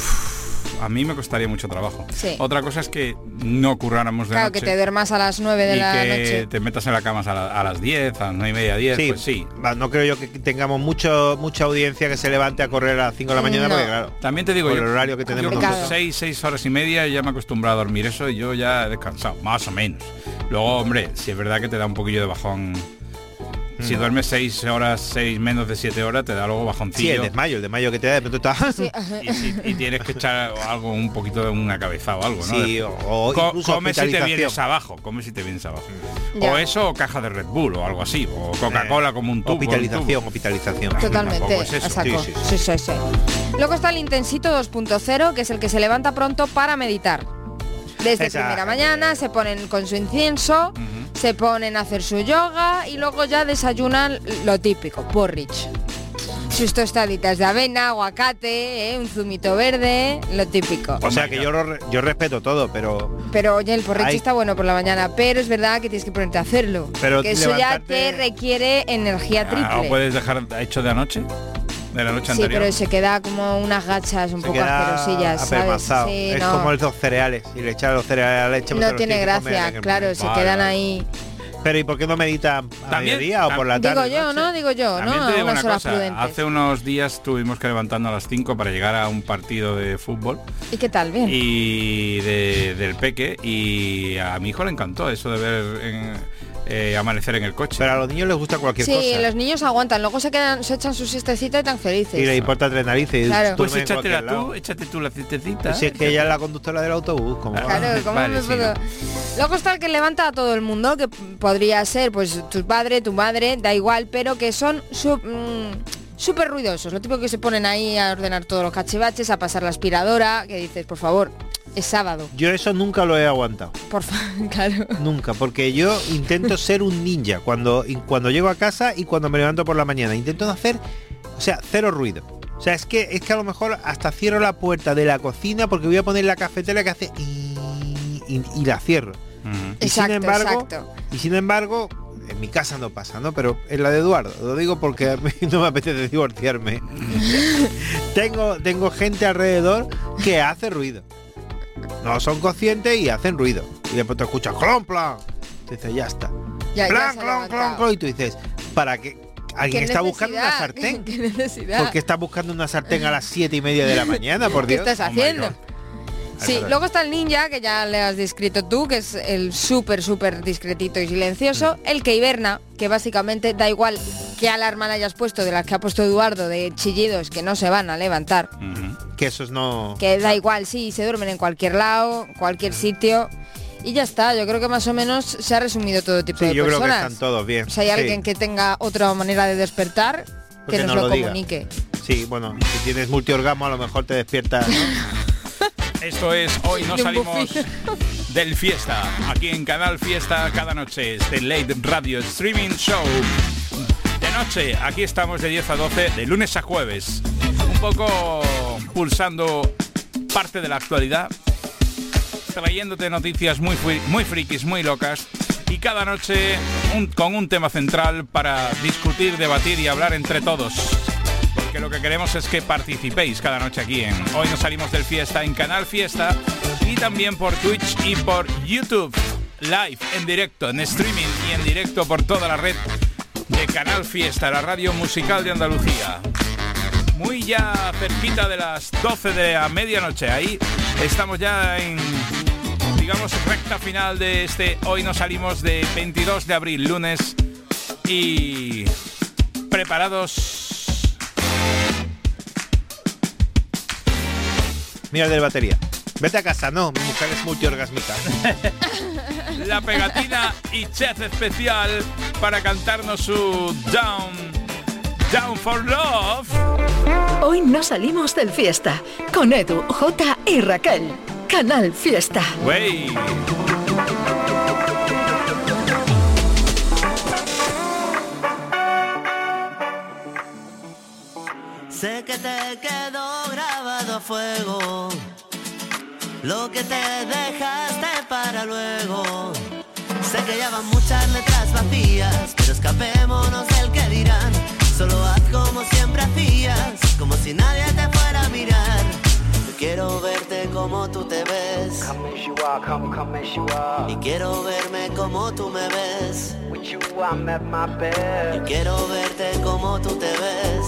a mí me costaría mucho trabajo. Sí. Otra cosa es que no curráramos de Claro, noche que te duermas a las 9 de y la que noche. te metas en la cama a las 10, a las 9:30, 10, Sí, pues sí. va, no creo yo que tengamos mucha audiencia que se levante a correr a las 5 de la mañana, No. porque claro, También te digo, por yo, el horario que tenemos Complicado. nosotros. 6 horas y media ya me he acostumbrado a dormir eso y yo ya he descansado, más o menos. Luego, hombre, si es verdad que te da un poquillo de bajón. Si duermes 6 horas, menos de 7 horas, te da luego Sí, bajoncillo. el desmayo que te da, de pronto estás... Sí, y tienes que echar algo, un poquito de una cabeza o algo, ¿no? Sí, o incluso come si te hospitalización. vienes abajo, come si te vienes abajo. Ya. O eso, o caja de Red Bull o algo así, o Coca-Cola como un tubo. Hospitalización. Totalmente, Tampoco es eso. a saco. Sí, Sí. Luego está el Intensito 2.0, que es el que se levanta pronto para meditar. Desde Esa primera gente. mañana se ponen con su incienso, se ponen a hacer su yoga y luego ya desayunan lo típico, porridge. Sus tostaditas de avena, aguacate, un zumito verde, lo típico. O sea que yo respeto todo, pero Pero oye, el porridge Ay. está bueno por la mañana, pero es verdad que tienes que ponerte a hacerlo. Pero que eso ya levantarte- te requiere energía ¿No triple. puedes dejar hecho de anoche? ¿De la noche Sí, anterior? pero se queda como unas gachas un se poco queda asquerosillas, ¿sabes? apelmazado. Sí, Es no, como los cereales. Y le echas los cereales a la leche, pues te no los tiene tienes que comer gracia, en el claro, momento. se Vale, quedan vale. ahí. Pero ¿y por qué no meditas a También- mediodía o por la Digo tarde? yo, ¿no? Digo yo, También ¿no? te A digo unas una horas cosa, prudentes. hace unos días tuvimos que levantarnos a las 5 para llegar a un partido de fútbol ¿Y qué tal? Bien. y del Peque, y a mi hijo le encantó eso de ver amanecer en el coche. Pero a los niños les gusta cualquier Sí, cosa. los niños aguantan, luego se echan su siestecita y tan felices. Y le importa tres narices. y Claro. Pues duermen en cualquier lado. échate tú la citecita. Si es que ella es la conductora del autobús, como Claro, ¿cómo Vale, me sí, puedo? no. Luego está el que levanta a todo el mundo, que podría ser pues tu padre, tu madre, da igual, pero que son súper ruidosos. Lo típico que se ponen ahí a ordenar todos los cachivaches, a pasar la aspiradora, que dices, por favor, es sábado. Yo eso nunca lo he aguantado. Por favor, claro. Nunca, porque yo intento ser un ninja cuando llego a casa y cuando me levanto por la mañana. Intento no hacer, o sea, cero ruido. O sea, es que a lo mejor hasta cierro la puerta de la cocina porque voy a poner la cafetera que hace y la cierro. Ujú. Y Exacto, exacto. Y sin embargo, en mi casa no pasa, ¿no? Pero en la de Eduardo, lo digo porque a mí no me apetece divorciarme. tengo gente alrededor que hace ruido. No son conscientes y hacen ruido. Y después te escuchas clon, plan. Te dices, ya está. Ya Plan, se ha clon, levantado. clon, clon. Y tú dices, ¿para qué? Alguien está buscando una sartén. ¿Qué necesidad? ¿Por qué estás buscando una sartén a las 7:30 de la mañana, por ¿Qué Dios? estás haciendo? Sí, verdad. luego está el ninja, que ya le has descrito tú, que es el súper discretito y silencioso. El que hiberna, que básicamente da igual qué alarma le hayas puesto, de las que ha puesto Eduardo, de chillidos que no se van a levantar. Que esos no... Que da igual, sí, se duermen en cualquier lado, cualquier sitio. Y ya está, yo creo que más o menos se ha resumido todo tipo de yo creo que personas. están todos bien. Si hay Sí. alguien que tenga otra manera de despertar, Pues que que nos nos lo lo diga. comunique. Sí, bueno, si tienes multiorgasmo a lo mejor te despiertas, ¿no? Esto es Hoy no De un salimos buffet. del Fiesta, aquí en Canal Fiesta cada noche, este Late Radio Streaming Show. De noche, aquí estamos de 10 a 12, de lunes a jueves, un poco pulsando parte de la actualidad, trayéndote noticias muy frikis, muy locas, y cada noche con un tema central para discutir, debatir y hablar entre todos. Porque lo que queremos es que participéis cada noche aquí en Hoy nos salimos del Fiesta, en Canal Fiesta, y también por Twitch y por YouTube, live, en directo, en streaming y en directo por toda la red de Canal Fiesta, la radio musical de Andalucía. Muy ya cerquita de las 12 de la medianoche, ahí estamos ya en, digamos, recta final de este Hoy nos salimos de 22 de abril, lunes, y preparados. Mira el de batería. Vete a casa, no, mi mujer es multiorgásmica. La pegatina y chef especial para cantarnos su Down for Love. Hoy no salimos del Fiesta con Edu, Jota y Raquel. Canal Fiesta. Wey. Sé que te quedó grabado a fuego lo que te dejaste para luego. Sé que ya van muchas letras vacías, pero escapémonos del que dirán. Solo haz como siempre hacías, como si nadie te fuera a mirar. Yo quiero verte como tú te ves, y quiero verme como tú me ves. Yo quiero verte como tú te ves,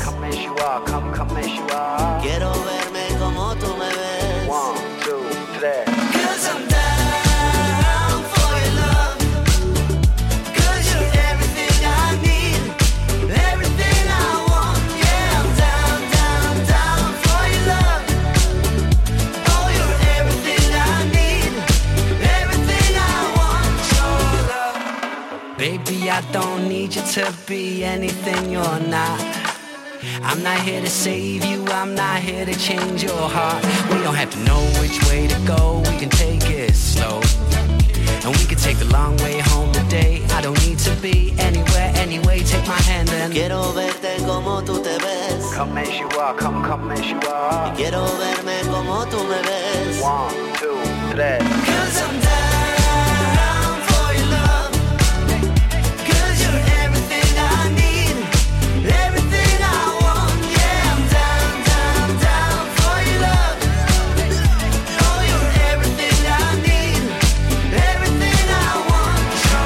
quiero verme como tú me ves. 'Cause I'm down for your love, 'cause you're everything I need, everything I want. Yeah, I'm down for your love. Oh, you're everything I need, everything I want. Your love. Baby, I don't need you to be anything you're not. I'm not here to save you, I'm not here to change your heart. We don't have to know which way to go, we can take it slow. And we can take the long way home today. I don't need to be anywhere, anyway, take my hand and quiero verte como tú te ves. Come as you are, come as you are. Y quiero verme como tú me ves. 1, 2, 3. 'Cause I'm down for your love, 'cause you're everything I need, everything I want. Yeah, I'm down for your love. Oh, you're everything I need, everything I want.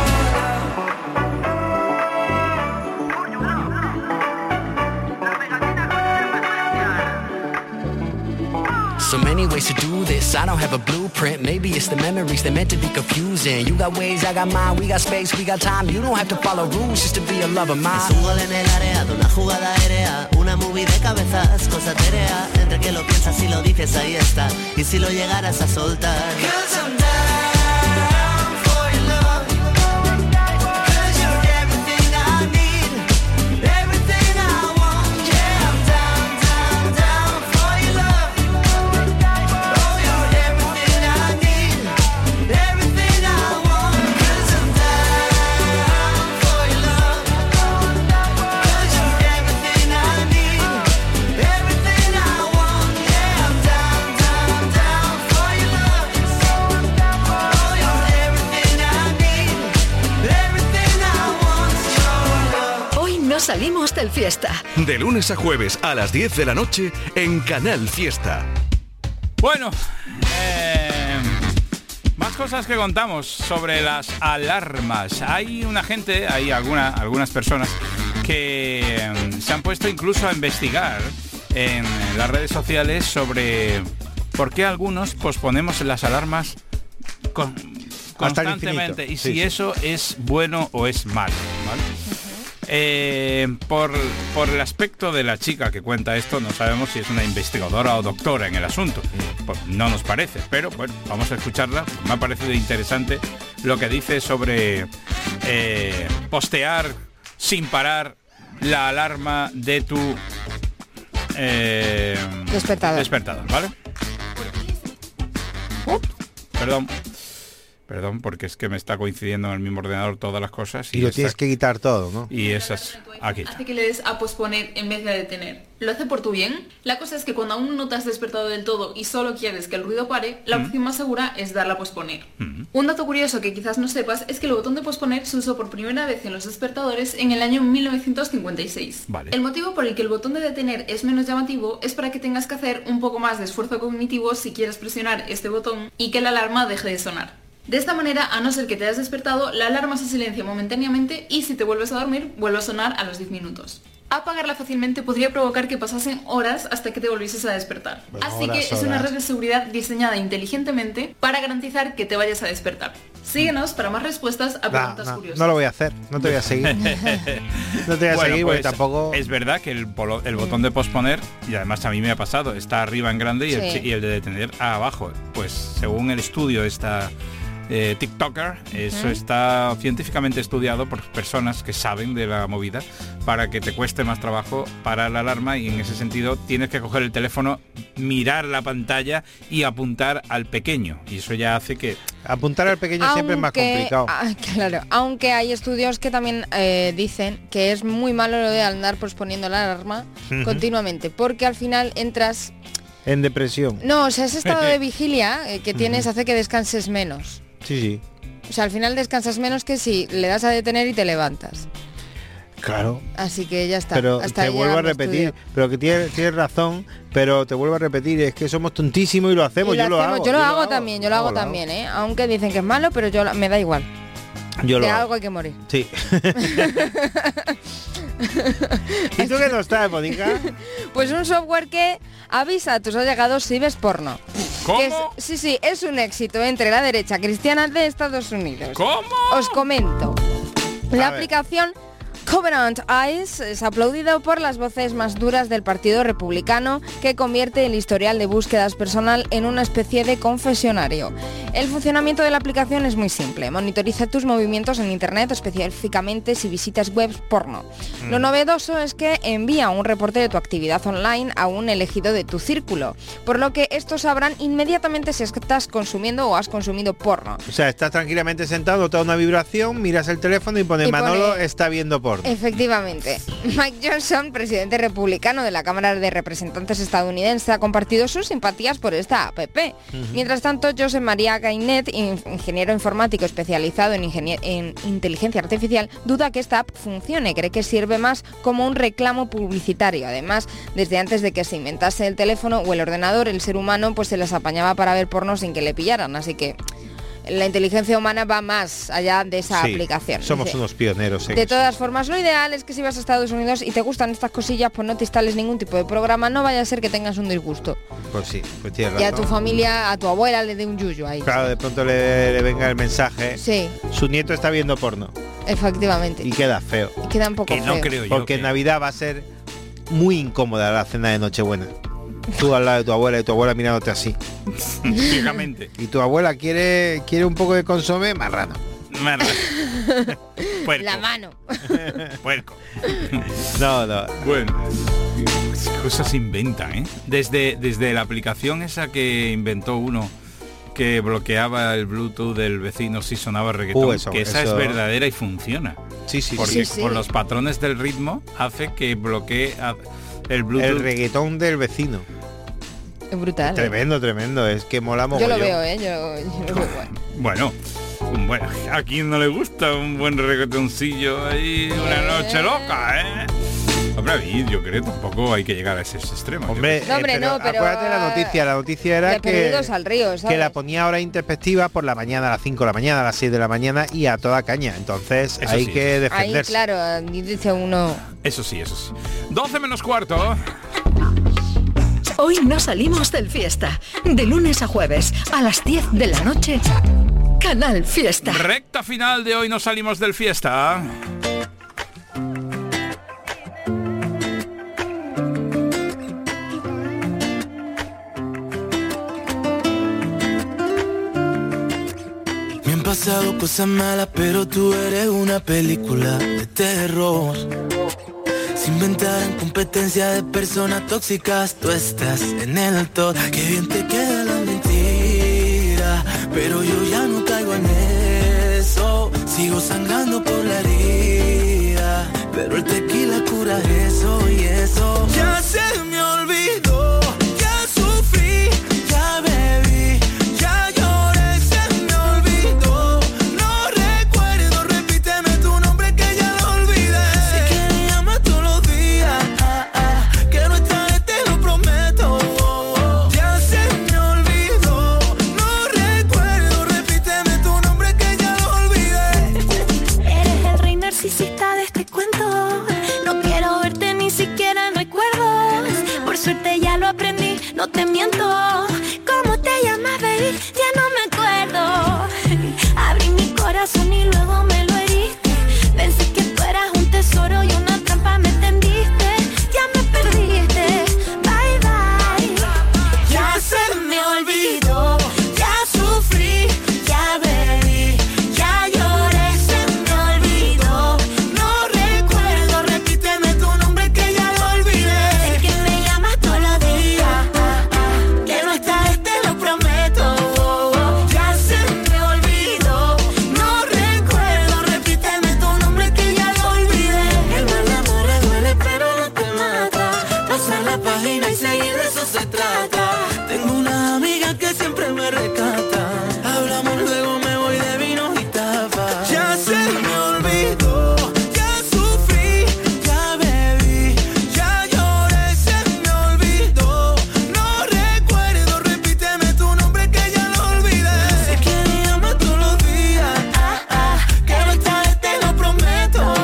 So many ways to do this, I don't have a blueprint. Maybe it's the memories, they're meant to be confusing. You got ways, I got mine, we got space, we got time. You don't have to follow rules just to be a lover mine. Es un gol en el área, de una jugada aérea, una movie de cabezas, cosa terea. Entre que lo piensas y lo dices, ahí está. Y si lo llegaras a soltar. 'Cause I'm down for your love, 'cause you're everything I need, everything I want. Yeah, I'm down for your love. Oh, you're everything I need, everything I want. 'Cause I'm down for your love, 'cause you're everything I need, everything I want. Yeah, I'm down for your love. Oh, you're everything I need, everything I want. Your love. Hoy no salimos del Fiesta. De lunes a jueves a las 10 de la noche en Canal Fiesta. Bueno, más cosas que contamos sobre las alarmas. Hay una gente, hay algunas personas que se han puesto incluso a investigar en las redes sociales sobre por qué algunos posponemos las alarmas constantemente y si eso es bueno o es malo, ¿vale? Por el aspecto de la chica que cuenta esto, no sabemos si es una investigadora o doctora en el asunto. Pues no nos parece, pero bueno, vamos a escucharla. Me ha parecido interesante lo que dice sobre postear sin parar la alarma de tu despertador, ¿vale? Perdón, porque es que me está coincidiendo en el mismo ordenador todas las cosas. Y lo tienes que quitar todo, ¿no? Y esas... Aquí. Hace que le des a posponer en vez de a detener. ¿Lo hace por tu bien? La cosa es que cuando aún no te has despertado del todo y solo quieres que el ruido pare, la opción más segura es darle a posponer. Un dato curioso que quizás no sepas es que el botón de posponer se usó por primera vez en los despertadores en el año 1956. Vale. El motivo por el que el botón de detener es menos llamativo es para que tengas que hacer un poco más de esfuerzo cognitivo si quieres presionar este botón y que la alarma deje de sonar. De esta manera, a no ser que te hayas despertado, la alarma se silencia momentáneamente y si te vuelves a dormir, vuelve a sonar a los 10 minutos. Apagarla fácilmente podría provocar que pasasen horas hasta que te volvieses a despertar. Bueno, Así que es una red de seguridad diseñada inteligentemente para garantizar que te vayas a despertar. Síguenos para más respuestas a preguntas curiosas. No lo voy a hacer, no te voy a seguir. No te voy a seguir porque tampoco... Es verdad que el botón de posponer, y además a mí me ha pasado, está arriba en grande y el de detener abajo. Pues según el estudio está... TikToker, eso está científicamente estudiado por personas que saben de la movida para que te cueste más trabajo parar la alarma y en ese sentido tienes que coger el teléfono, mirar la pantalla y apuntar al pequeño y eso ya hace que... Apuntar al pequeño siempre es más complicado. Claro, aunque hay estudios que también dicen que es muy malo lo de andar posponiendo la alarma continuamente porque al final entras... En depresión. No, o sea, ese estado de vigilia que tienes hace que descanses menos. Sí. O sea, al final descansas menos que si le das a detener y te levantas. Claro. Así que ya está. Pero hasta te vuelvo a repetir, pero que tienes razón, pero te vuelvo a repetir, es que somos tontísimos y lo hacemos, yo lo hago. Yo lo hago también, ¿eh? Aunque dicen que es malo, pero me da igual. De algo hay que morir. Sí. ¿Y tú qué no estás, Mónica? Pues un software que avisa a tus allegados si ves porno. ¿Cómo? Sí, es un éxito entre la derecha cristiana de Estados Unidos. ¿Cómo? Os comento. La aplicación Covenant Eyes es aplaudido por las voces más duras del Partido Republicano, que convierte el historial de búsquedas personal en una especie de confesionario. El funcionamiento de la aplicación es muy simple. Monitoriza tus movimientos en Internet, específicamente si visitas webs porno. Lo novedoso es que envía un reporte de tu actividad online a un elegido de tu círculo, por lo que estos sabrán inmediatamente si estás consumiendo o has consumido porno. O sea, estás tranquilamente sentado, te da una vibración, miras el teléfono y pone Manolo está viendo porno. Efectivamente. Mike Johnson, presidente republicano de la Cámara de Representantes estadounidense, ha compartido sus simpatías por esta app. Mientras tanto, Josep María Gainet, ingeniero informático especializado en inteligencia artificial, duda que esta app funcione. Cree que sirve más como un reclamo publicitario. Además, desde antes de que se inventase el teléfono o el ordenador, el ser humano pues se las apañaba para ver porno sin que le pillaran. Así que la inteligencia humana va más allá de esa aplicación. Somos unos pioneros. De todas formas, lo ideal es que si vas a Estados Unidos y te gustan estas cosillas, pues no te instales ningún tipo de programa, no vaya a ser que tengas un disgusto. Pues sí, pues tienes razón. Y a tu familia, a tu abuela le dé un yuyu ahí. Claro, de pronto le venga el mensaje. Sí. Su nieto está viendo porno. Efectivamente. Y queda feo. Y queda un poco feo. No creo yo. Porque en Navidad va a ser muy incómoda la cena de Nochebuena. Tú al lado de tu abuela y tu abuela mirándote así. Fijamente. Y tu abuela quiere un poco de consomé marrano. Puerco. La mano. Puerco. No. Bueno, cosas inventan, ¿eh? Desde la aplicación esa que inventó uno que bloqueaba el Bluetooth del vecino si sonaba reggaetón, esa es verdadera y funciona. Sí. Porque por los patrones del ritmo hace que bloquee el Bluetooth. El reggaetón del vecino. Es brutal. Tremendo, es que mola mogollón. Yo lo veo, yo lo veo bueno. Bueno, a quien no le gusta un buen reggaetoncillo ahí, una noche loca, ¿eh? Hombre, David, yo creo que tampoco hay que llegar a ese extremo. Hombre, No, hombre, no, pero, acuérdate la noticia era de perdidos al río, ¿sabes? que la ponía ahora introspectiva por la mañana, a las 5 de la mañana, a las 6 de la mañana y a toda caña. Entonces Eso hay sí. que Ahí, defenderse. claro, dice uno... Eso sí. 12 menos cuarto. Hoy no salimos del fiesta. De lunes a jueves, a las 10 de la noche, Canal Fiesta. Recta final de Hoy no salimos del fiesta. Me han pasado cosas malas, pero tú eres una película de terror. Se inventaron competencia de personas tóxicas, tú estás en el top. Qué bien te queda la mentira, pero yo ya no caigo en eso. Sigo sangrando por la herida, pero el tequila cura eso y eso. Ya se me olvidó, ya sufrí, ya bebí, ya lloré, se me olvidó. No recuerdo, repíteme tu nombre que ya lo olvidé. Sé que me llamas todos los días, que no esta vez te lo prometo. Ya se me olvidó, no recuerdo, repíteme tu nombre que ya lo olvidé. Eres el rey narcisista de este cuento. No quiero verte ni siquiera en recuerdos. Por suerte ya lo aprendí, no te miento. ¿Cómo te llamas, baby? Ya no me acuerdo. Abrí mi corazón y luego me lo heriste. Pensé que tú eras un tesoro y una trampa me tendiste. Ya me perdiste, bye bye. Ya se me olvidó, ya sufrí, ya bebí, ya lloré, se me olvidó. No recuerdo, repíteme tu nombre que ya lo olvidé. Sé que me llamas todos los días, que no esta vez te lo prometo. Ya se me olvidó, no recuerdo, repíteme tu nombre que ya lo olvidé. El mal amor le duele pero no te mata. Pasar la página y seguir, de eso se trata. Tengo una amiga que siempre me rescata. Hablamos luego, me voy de vino y tapas. Ya se me olvidó, ya sufrí, ya bebí, ya lloré, se me olvidó. No recuerdo, repíteme tu nombre que ya lo olvidé. Sé que me llamas todos los días, que no esta vez te lo prometo.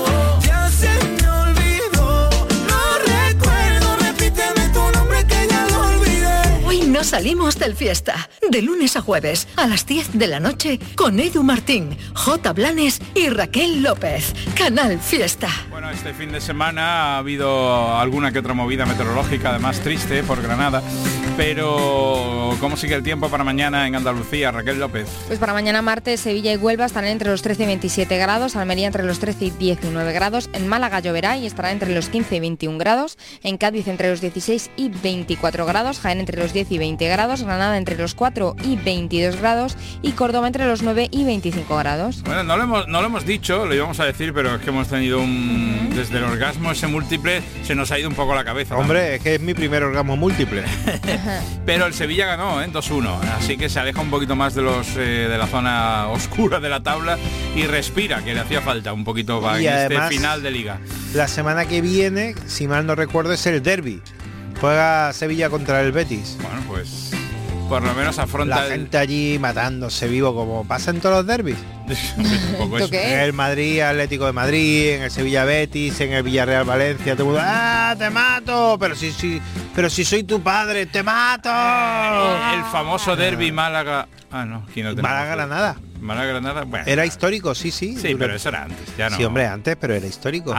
Ya se me olvidó, no recuerdo, repíteme tu nombre que ya lo olvidé. Hoy no salimos del fiesta. De lunes a jueves, a las 10 de la noche, con Edu Martín, J. Blanes y Raquel López. Canal Fiesta. Bueno, este fin de semana ha habido alguna que otra movida meteorológica, además triste, por Granada. Pero, ¿cómo sigue el tiempo para mañana en Andalucía, Raquel López? Pues para mañana martes, Sevilla y Huelva estarán entre los 13 y 27 grados, Almería entre los 13 y 19 grados, en Málaga lloverá y estará entre los 15 y 21 grados, en Cádiz entre los 16 y 24 grados, Jaén entre los 10 y 20 grados, Granada entre los 4 y 22 grados y Córdoba entre los 9 y 25 grados. Bueno, no lo hemos dicho, lo íbamos a decir, pero es que hemos tenido desde el orgasmo ese múltiple, se nos ha ido un poco la cabeza. Hombre, es que es mi primer orgasmo múltiple. Pero el Sevilla ganó, 2-1, así que se aleja un poquito más de los de la zona oscura de la tabla y respira, que le hacía falta un poquito para Y este además, final de liga. La semana que viene, si mal no recuerdo, es el derbi. Juega Sevilla contra el Betis. Bueno, pues por lo menos afronta la gente allí matándose vivo, como pasa en todos los derbis. En el Madrid Atlético de Madrid, en el Sevilla Betis, en el Villarreal Valencia, todo el mundo, ¡ah, te mato! Pero si soy tu padre, te mato. El famoso derbi Málaga. Ah, no, aquí no tenemos. Málaga Granada. Málaga Granada, bueno. Era histórico, sí. Sí, pero eso era antes, ya no. Sí, hombre, antes, pero era histórico.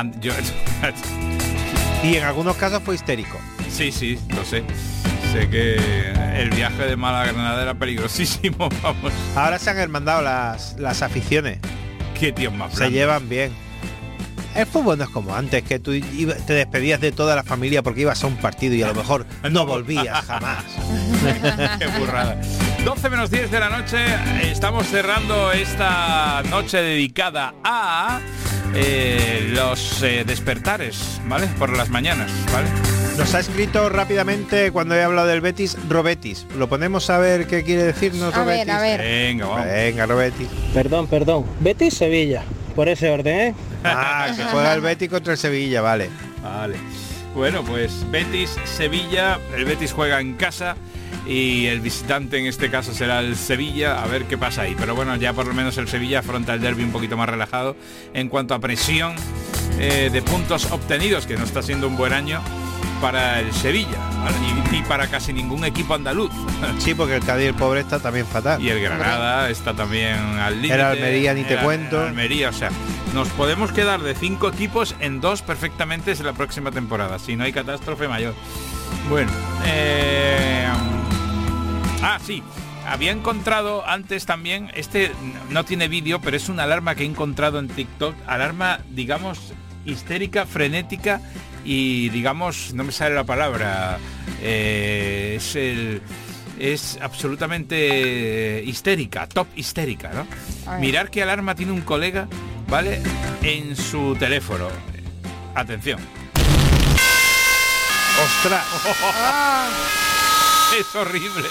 Y en algunos casos fue histérico. Sí, lo sé. Sé que el viaje de Málaga a Granada era peligrosísimo, vamos. Ahora se han hermandado las aficiones. Qué tío más se llevan bien. El fútbol no es como antes, que tú te despedías de toda la familia porque ibas a un partido y a lo mejor no volvías jamás. Qué burrada. 12 menos 10 de la noche, estamos cerrando esta noche dedicada a los despertares, ¿vale? Por las mañanas, ¿vale? Nos ha escrito rápidamente cuando he hablado del Betis, Robetis. ¿Lo ponemos a ver qué quiere decirnos Robetis? A ver. Venga, vamos. Venga, Robetis. Perdón. Betis, Sevilla. Por ese orden, ¿eh? Ah, que juega el Betis contra el Sevilla, vale. Vale. Bueno, pues Betis-Sevilla, el Betis juega en casa y el visitante en este caso será el Sevilla, a ver qué pasa ahí. Pero bueno, ya por lo menos el Sevilla afronta el derbi un poquito más relajado en cuanto a presión de puntos obtenidos, que no está siendo un buen año para el Sevilla, ¿vale? y para casi ningún equipo andaluz. Sí, porque el Cádiz, el pobre, está también fatal. Y el Granada está también al límite. El Almería ni te cuento. El Almería, o sea, nos podemos quedar de 5 equipos en 2 perfectamente en la próxima temporada, si no hay catástrofe mayor. Bueno, sí, había encontrado antes también, no tiene vídeo, pero es una alarma que he encontrado en TikTok, alarma, digamos, histérica, frenética y, digamos, no me sale la palabra, es absolutamente histérica, top histérica, ¿no? Mirar qué alarma tiene un colega, ¿vale? En su teléfono. Atención. ¡Ostras! Es horrible.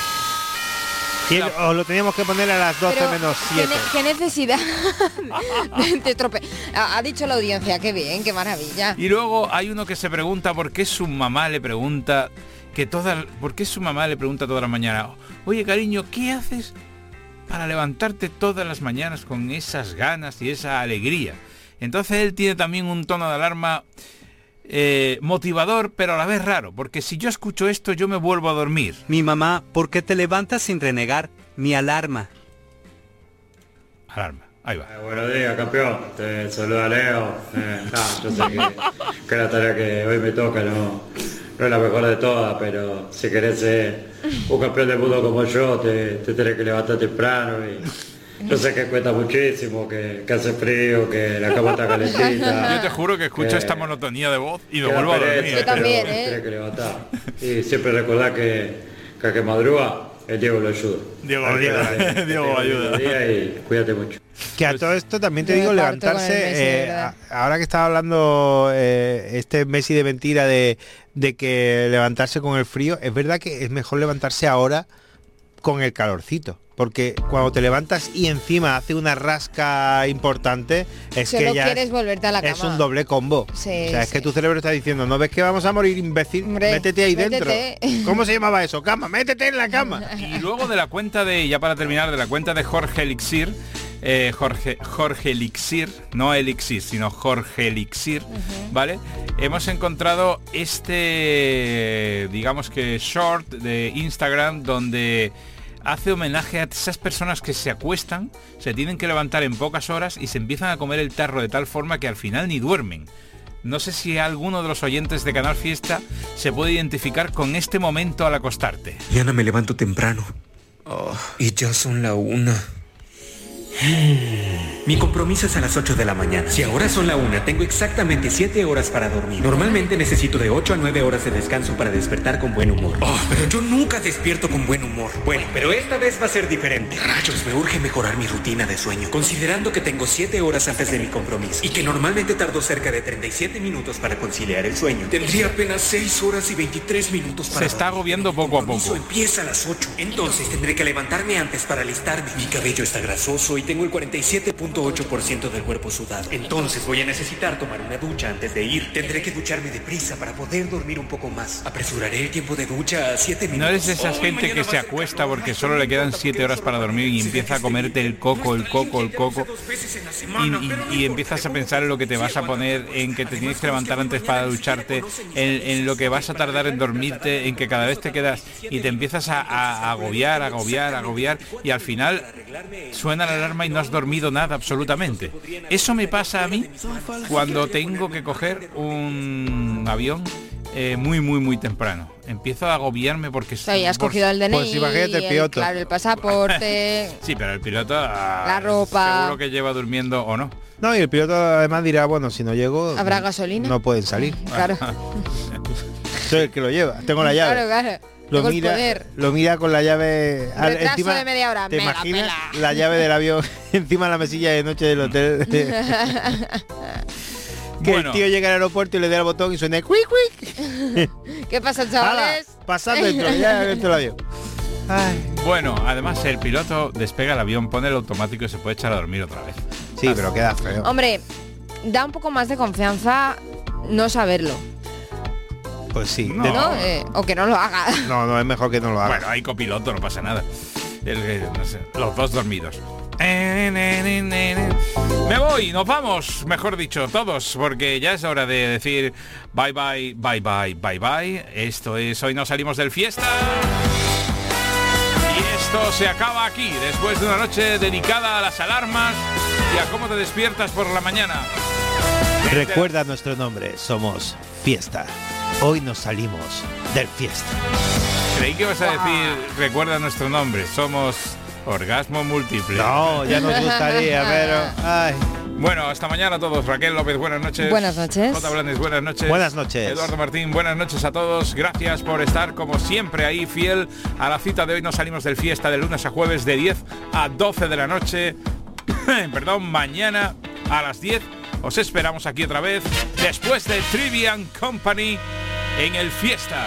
Os lo teníamos que poner a las 12 menos 7. ¿Qué necesidad? Te estrope. Ha dicho la audiencia, qué bien, qué maravilla. Y luego hay uno que se pregunta por qué su mamá le pregunta toda la mañana, oye cariño, ¿qué haces para levantarte todas las mañanas con esas ganas y esa alegría? Entonces él tiene también un tono de alarma motivador, pero a la vez raro, porque si yo escucho esto yo me vuelvo a dormir. Mi mamá, ¿por qué te levantas sin renegar? Mi alarma. Alarma, ahí va. Buenos días, campeón. Te saluda Leo. Yo sé que la tarea que hoy me toca no es la mejor de todas, pero si querés ser un campeón del mundo como yo, te tenés que levantar temprano y... Yo sé que cuesta muchísimo, que hace frío, que la cama está calentita. Yo te juro que escucho esta monotonía de voz y me vuelvo a dormir. Yo también, Tienes que levantar. Y siempre recordar que al que madruga, el Diego lo ayuda. Diego ayuda. Y cuídate mucho. Que a todo esto también te digo, levantarse, ahora que estaba hablando este Messi de mentira de que levantarse con el frío, es verdad que es mejor levantarse ahora con el calorcito. Porque cuando te levantas y encima hace una rasca importante, es que ya quieres volverte a la cama. Es un doble combo. Sí, o sea, es que tu cerebro está diciendo, ¿no ves que vamos a morir, imbécil? Hombre, métete ahí métete. dentro. ¿Cómo se llamaba eso? Cama, métete en la cama. Y luego de la cuenta ya para terminar, de la cuenta de Jorge Elixir, Jorge Elixir, no Elixir, sino Jorge Elixir, ¿vale? Hemos encontrado digamos que short de Instagram donde hace homenaje a esas personas que se acuestan, se tienen que levantar en pocas horas y se empiezan a comer el tarro de tal forma que al final ni duermen. No sé si alguno de los oyentes de Canal Fiesta se puede identificar con este momento al acostarte. Mañana me levanto temprano. Y ya son la 1. Mi compromiso es a las 8 de la mañana. Si ahora son la 1, tengo exactamente 7 horas para dormir. Normalmente necesito de 8 a 9 horas de descanso para despertar con buen humor. Pero yo nunca despierto con buen humor. Bueno, pero esta vez va a ser diferente. Rayos, me urge mejorar mi rutina de sueño. Considerando que tengo 7 horas antes de mi compromiso y que normalmente tardo cerca de 37 minutos para conciliar el sueño, tendría apenas 6 horas y 23 minutos para... Se está agobiando poco a poco. Empieza a las 8. Entonces tendré que levantarme antes para alistarme. Mi cabello está grasoso y tengo el 47.8% del cuerpo sudado. Entonces voy a necesitar tomar una ducha antes de ir. Tendré que ducharme deprisa para poder dormir un poco más. Apresuraré el tiempo de ducha a 7 minutos. No eres de esas gente que se acuesta porque solo le quedan 7 horas para dormir y empieza a comerte el coco y empiezas a pensar en lo que te vas a poner, en que te tienes que levantar antes para ducharte, en lo que vas a tardar en dormirte, en que cada vez te quedas y te empiezas a agobiar y al final suena la alarma y no has dormido nada absolutamente. Eso me pasa a mí cuando tengo que coger un avión muy temprano. Empiezo a agobiarme porque... ya has cogido el DNI, pues imagínate el piloto. Claro, el pasaporte... Sí, pero el piloto... la ropa... Seguro que lleva durmiendo o no. No, y el piloto además dirá, bueno, si no llego... ¿Habrá gasolina? No pueden salir. Claro. Soy el que lo lleva, tengo la llave. Claro. Lo mira con la llave encima de media hora. ¿Te imaginas la llave del avión encima de la mesilla de noche del hotel? Que el tío llega al aeropuerto y le da el botón y suena quick. ¿Qué pasa, chavales? Pasando dentro del avión. Bueno, además el piloto despega el avión, pone el automático y se puede echar a dormir otra vez. Sí, pero queda feo. Hombre, da un poco más de confianza no saberlo. Pues sí. ¿No? O que no lo haga. No, es mejor que no lo haga. Bueno, hay copiloto, no pasa nada. No sé, los dos dormidos. Me voy, nos vamos, mejor dicho, todos, porque ya es hora de decir bye bye, bye bye, bye bye. Esto es Hoy no salimos del fiesta. Y esto se acaba aquí, después de una noche dedicada a las alarmas y a cómo te despiertas por la mañana. Recuerda nuestro nombre, somos Fiesta. Hoy nos salimos del fiesta. Creí que ibas a decir, recuerda nuestro nombre, somos Orgasmo Múltiple. No, ya nos gustaría, pero... Ay. Bueno, hasta mañana a todos. Raquel López, buenas noches. Buenas noches. Jota Blanes, buenas noches. Buenas noches. Eduardo Martín, buenas noches a todos. Gracias por estar, como siempre, ahí fiel a la cita de hoy. Nos salimos del fiesta de lunes a jueves de 10 a 12 de la noche. Perdón, mañana a las 10 os esperamos aquí otra vez, después de Trivian Company en el Fiesta.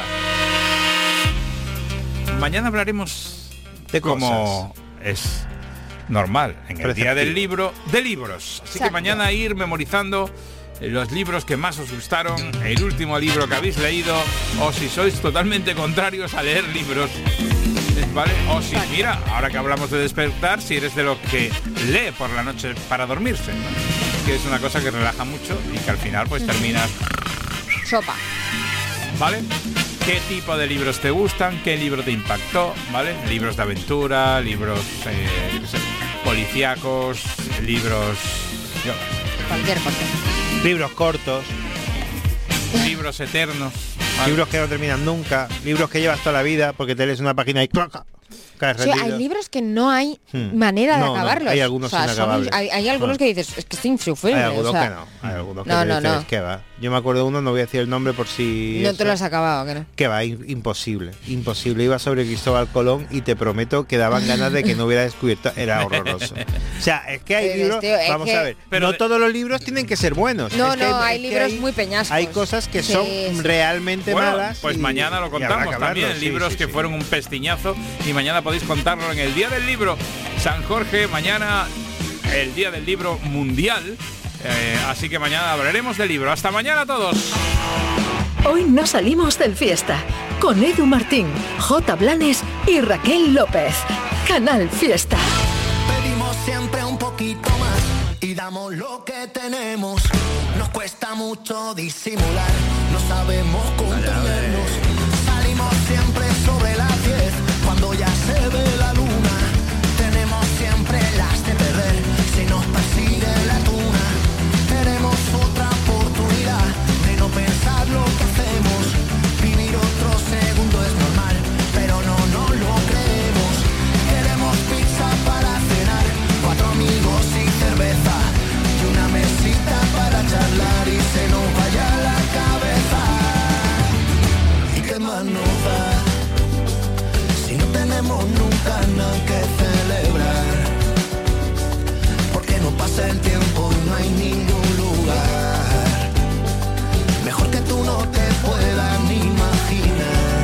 Mañana hablaremos de cómo es normal en el día del libro, de libros. Así que mañana ir memorizando los libros que más os gustaron, el último libro que habéis leído, o si sois totalmente contrarios a leer libros, ¿vale? O si, mira, ahora que hablamos de despertar, si eres de los que lee por la noche para dormirse, ¿no? Que es una cosa que relaja mucho y que al final pues terminas sopa, ¿vale? ¿Qué tipo de libros te gustan? ¿Qué libro te impactó? ¿Vale? Libros de aventura, libros policíacos, libros... cualquier cosa. Libros cortos. Libros eternos. ¿Vale? Libros que no terminan nunca. Libros que llevas toda la vida porque te lees una página y... Sí, hay libros que no hay manera de acabarlos. Hay algunos inacabables. Hay algunos que dices, es que es insufrible. Hay algunos que no. Hay algunos que dices, ¿qué va? Yo me acuerdo de uno, no voy a decir el nombre por si... No te lo has acabado, ¿qué no? ¿Qué va? Imposible. Iba sobre Cristóbal Colón y te prometo que daban ganas de que no hubiera descubierto. Era horroroso. O sea, es que hay libros... Vamos a ver. Pero no todos los libros tienen que ser buenos. No, hay libros muy peñascos. Hay cosas que son realmente malas. Pues mañana lo contamos también. Libros que fueron un pestiñazo y mañana podéis contarlo en el Día del Libro. San Jorge, mañana el Día del Libro Mundial. Así que mañana hablaremos del libro. Hasta mañana a todos. Hoy no salimos del fiesta. Con Edu Martín, Jota Blanes y Raquel López. Canal Fiesta. Pedimos siempre un poquito más y damos lo que tenemos. Nos cuesta mucho disimular, no sabemos contenernos. Salimos siempre sobre las 10 cuando ya se ve la luna. Tenemos siempre las de perder si nos persigue la tuna. Tenemos otra oportunidad de no pensar lo que hacemos. Vivir otro segundo es normal, pero no lo creemos. Queremos pizza para cenar, 4 amigos y cerveza, y una mesita para charlar y se nos vaya la cabeza. ¿Y qué más nos da? Si no tenemos nunca nada que celebrar, porque no pasa el tiempo y no hay ningún lugar mejor que tú no te puedas ni imaginar,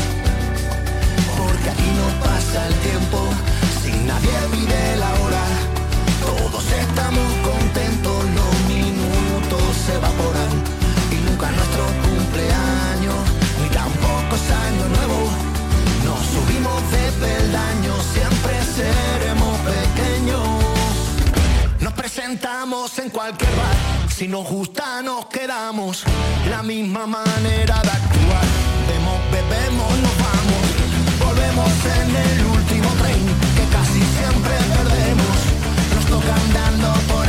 porque aquí no pasa el tiempo si nadie pide la hora. Todos estamos contentos, los minutos se evaporan y nunca nuestro cumpleaños ni tampoco es año nuevo. Nos subimos de peldaños, siempre seremos pequeños. Nos presentamos en cualquier bar, si nos gusta nos quedamos. La misma manera de actuar, bebemos, nos vamos. Volvemos en el último tren, que casi siempre perdemos. Nos toca andando por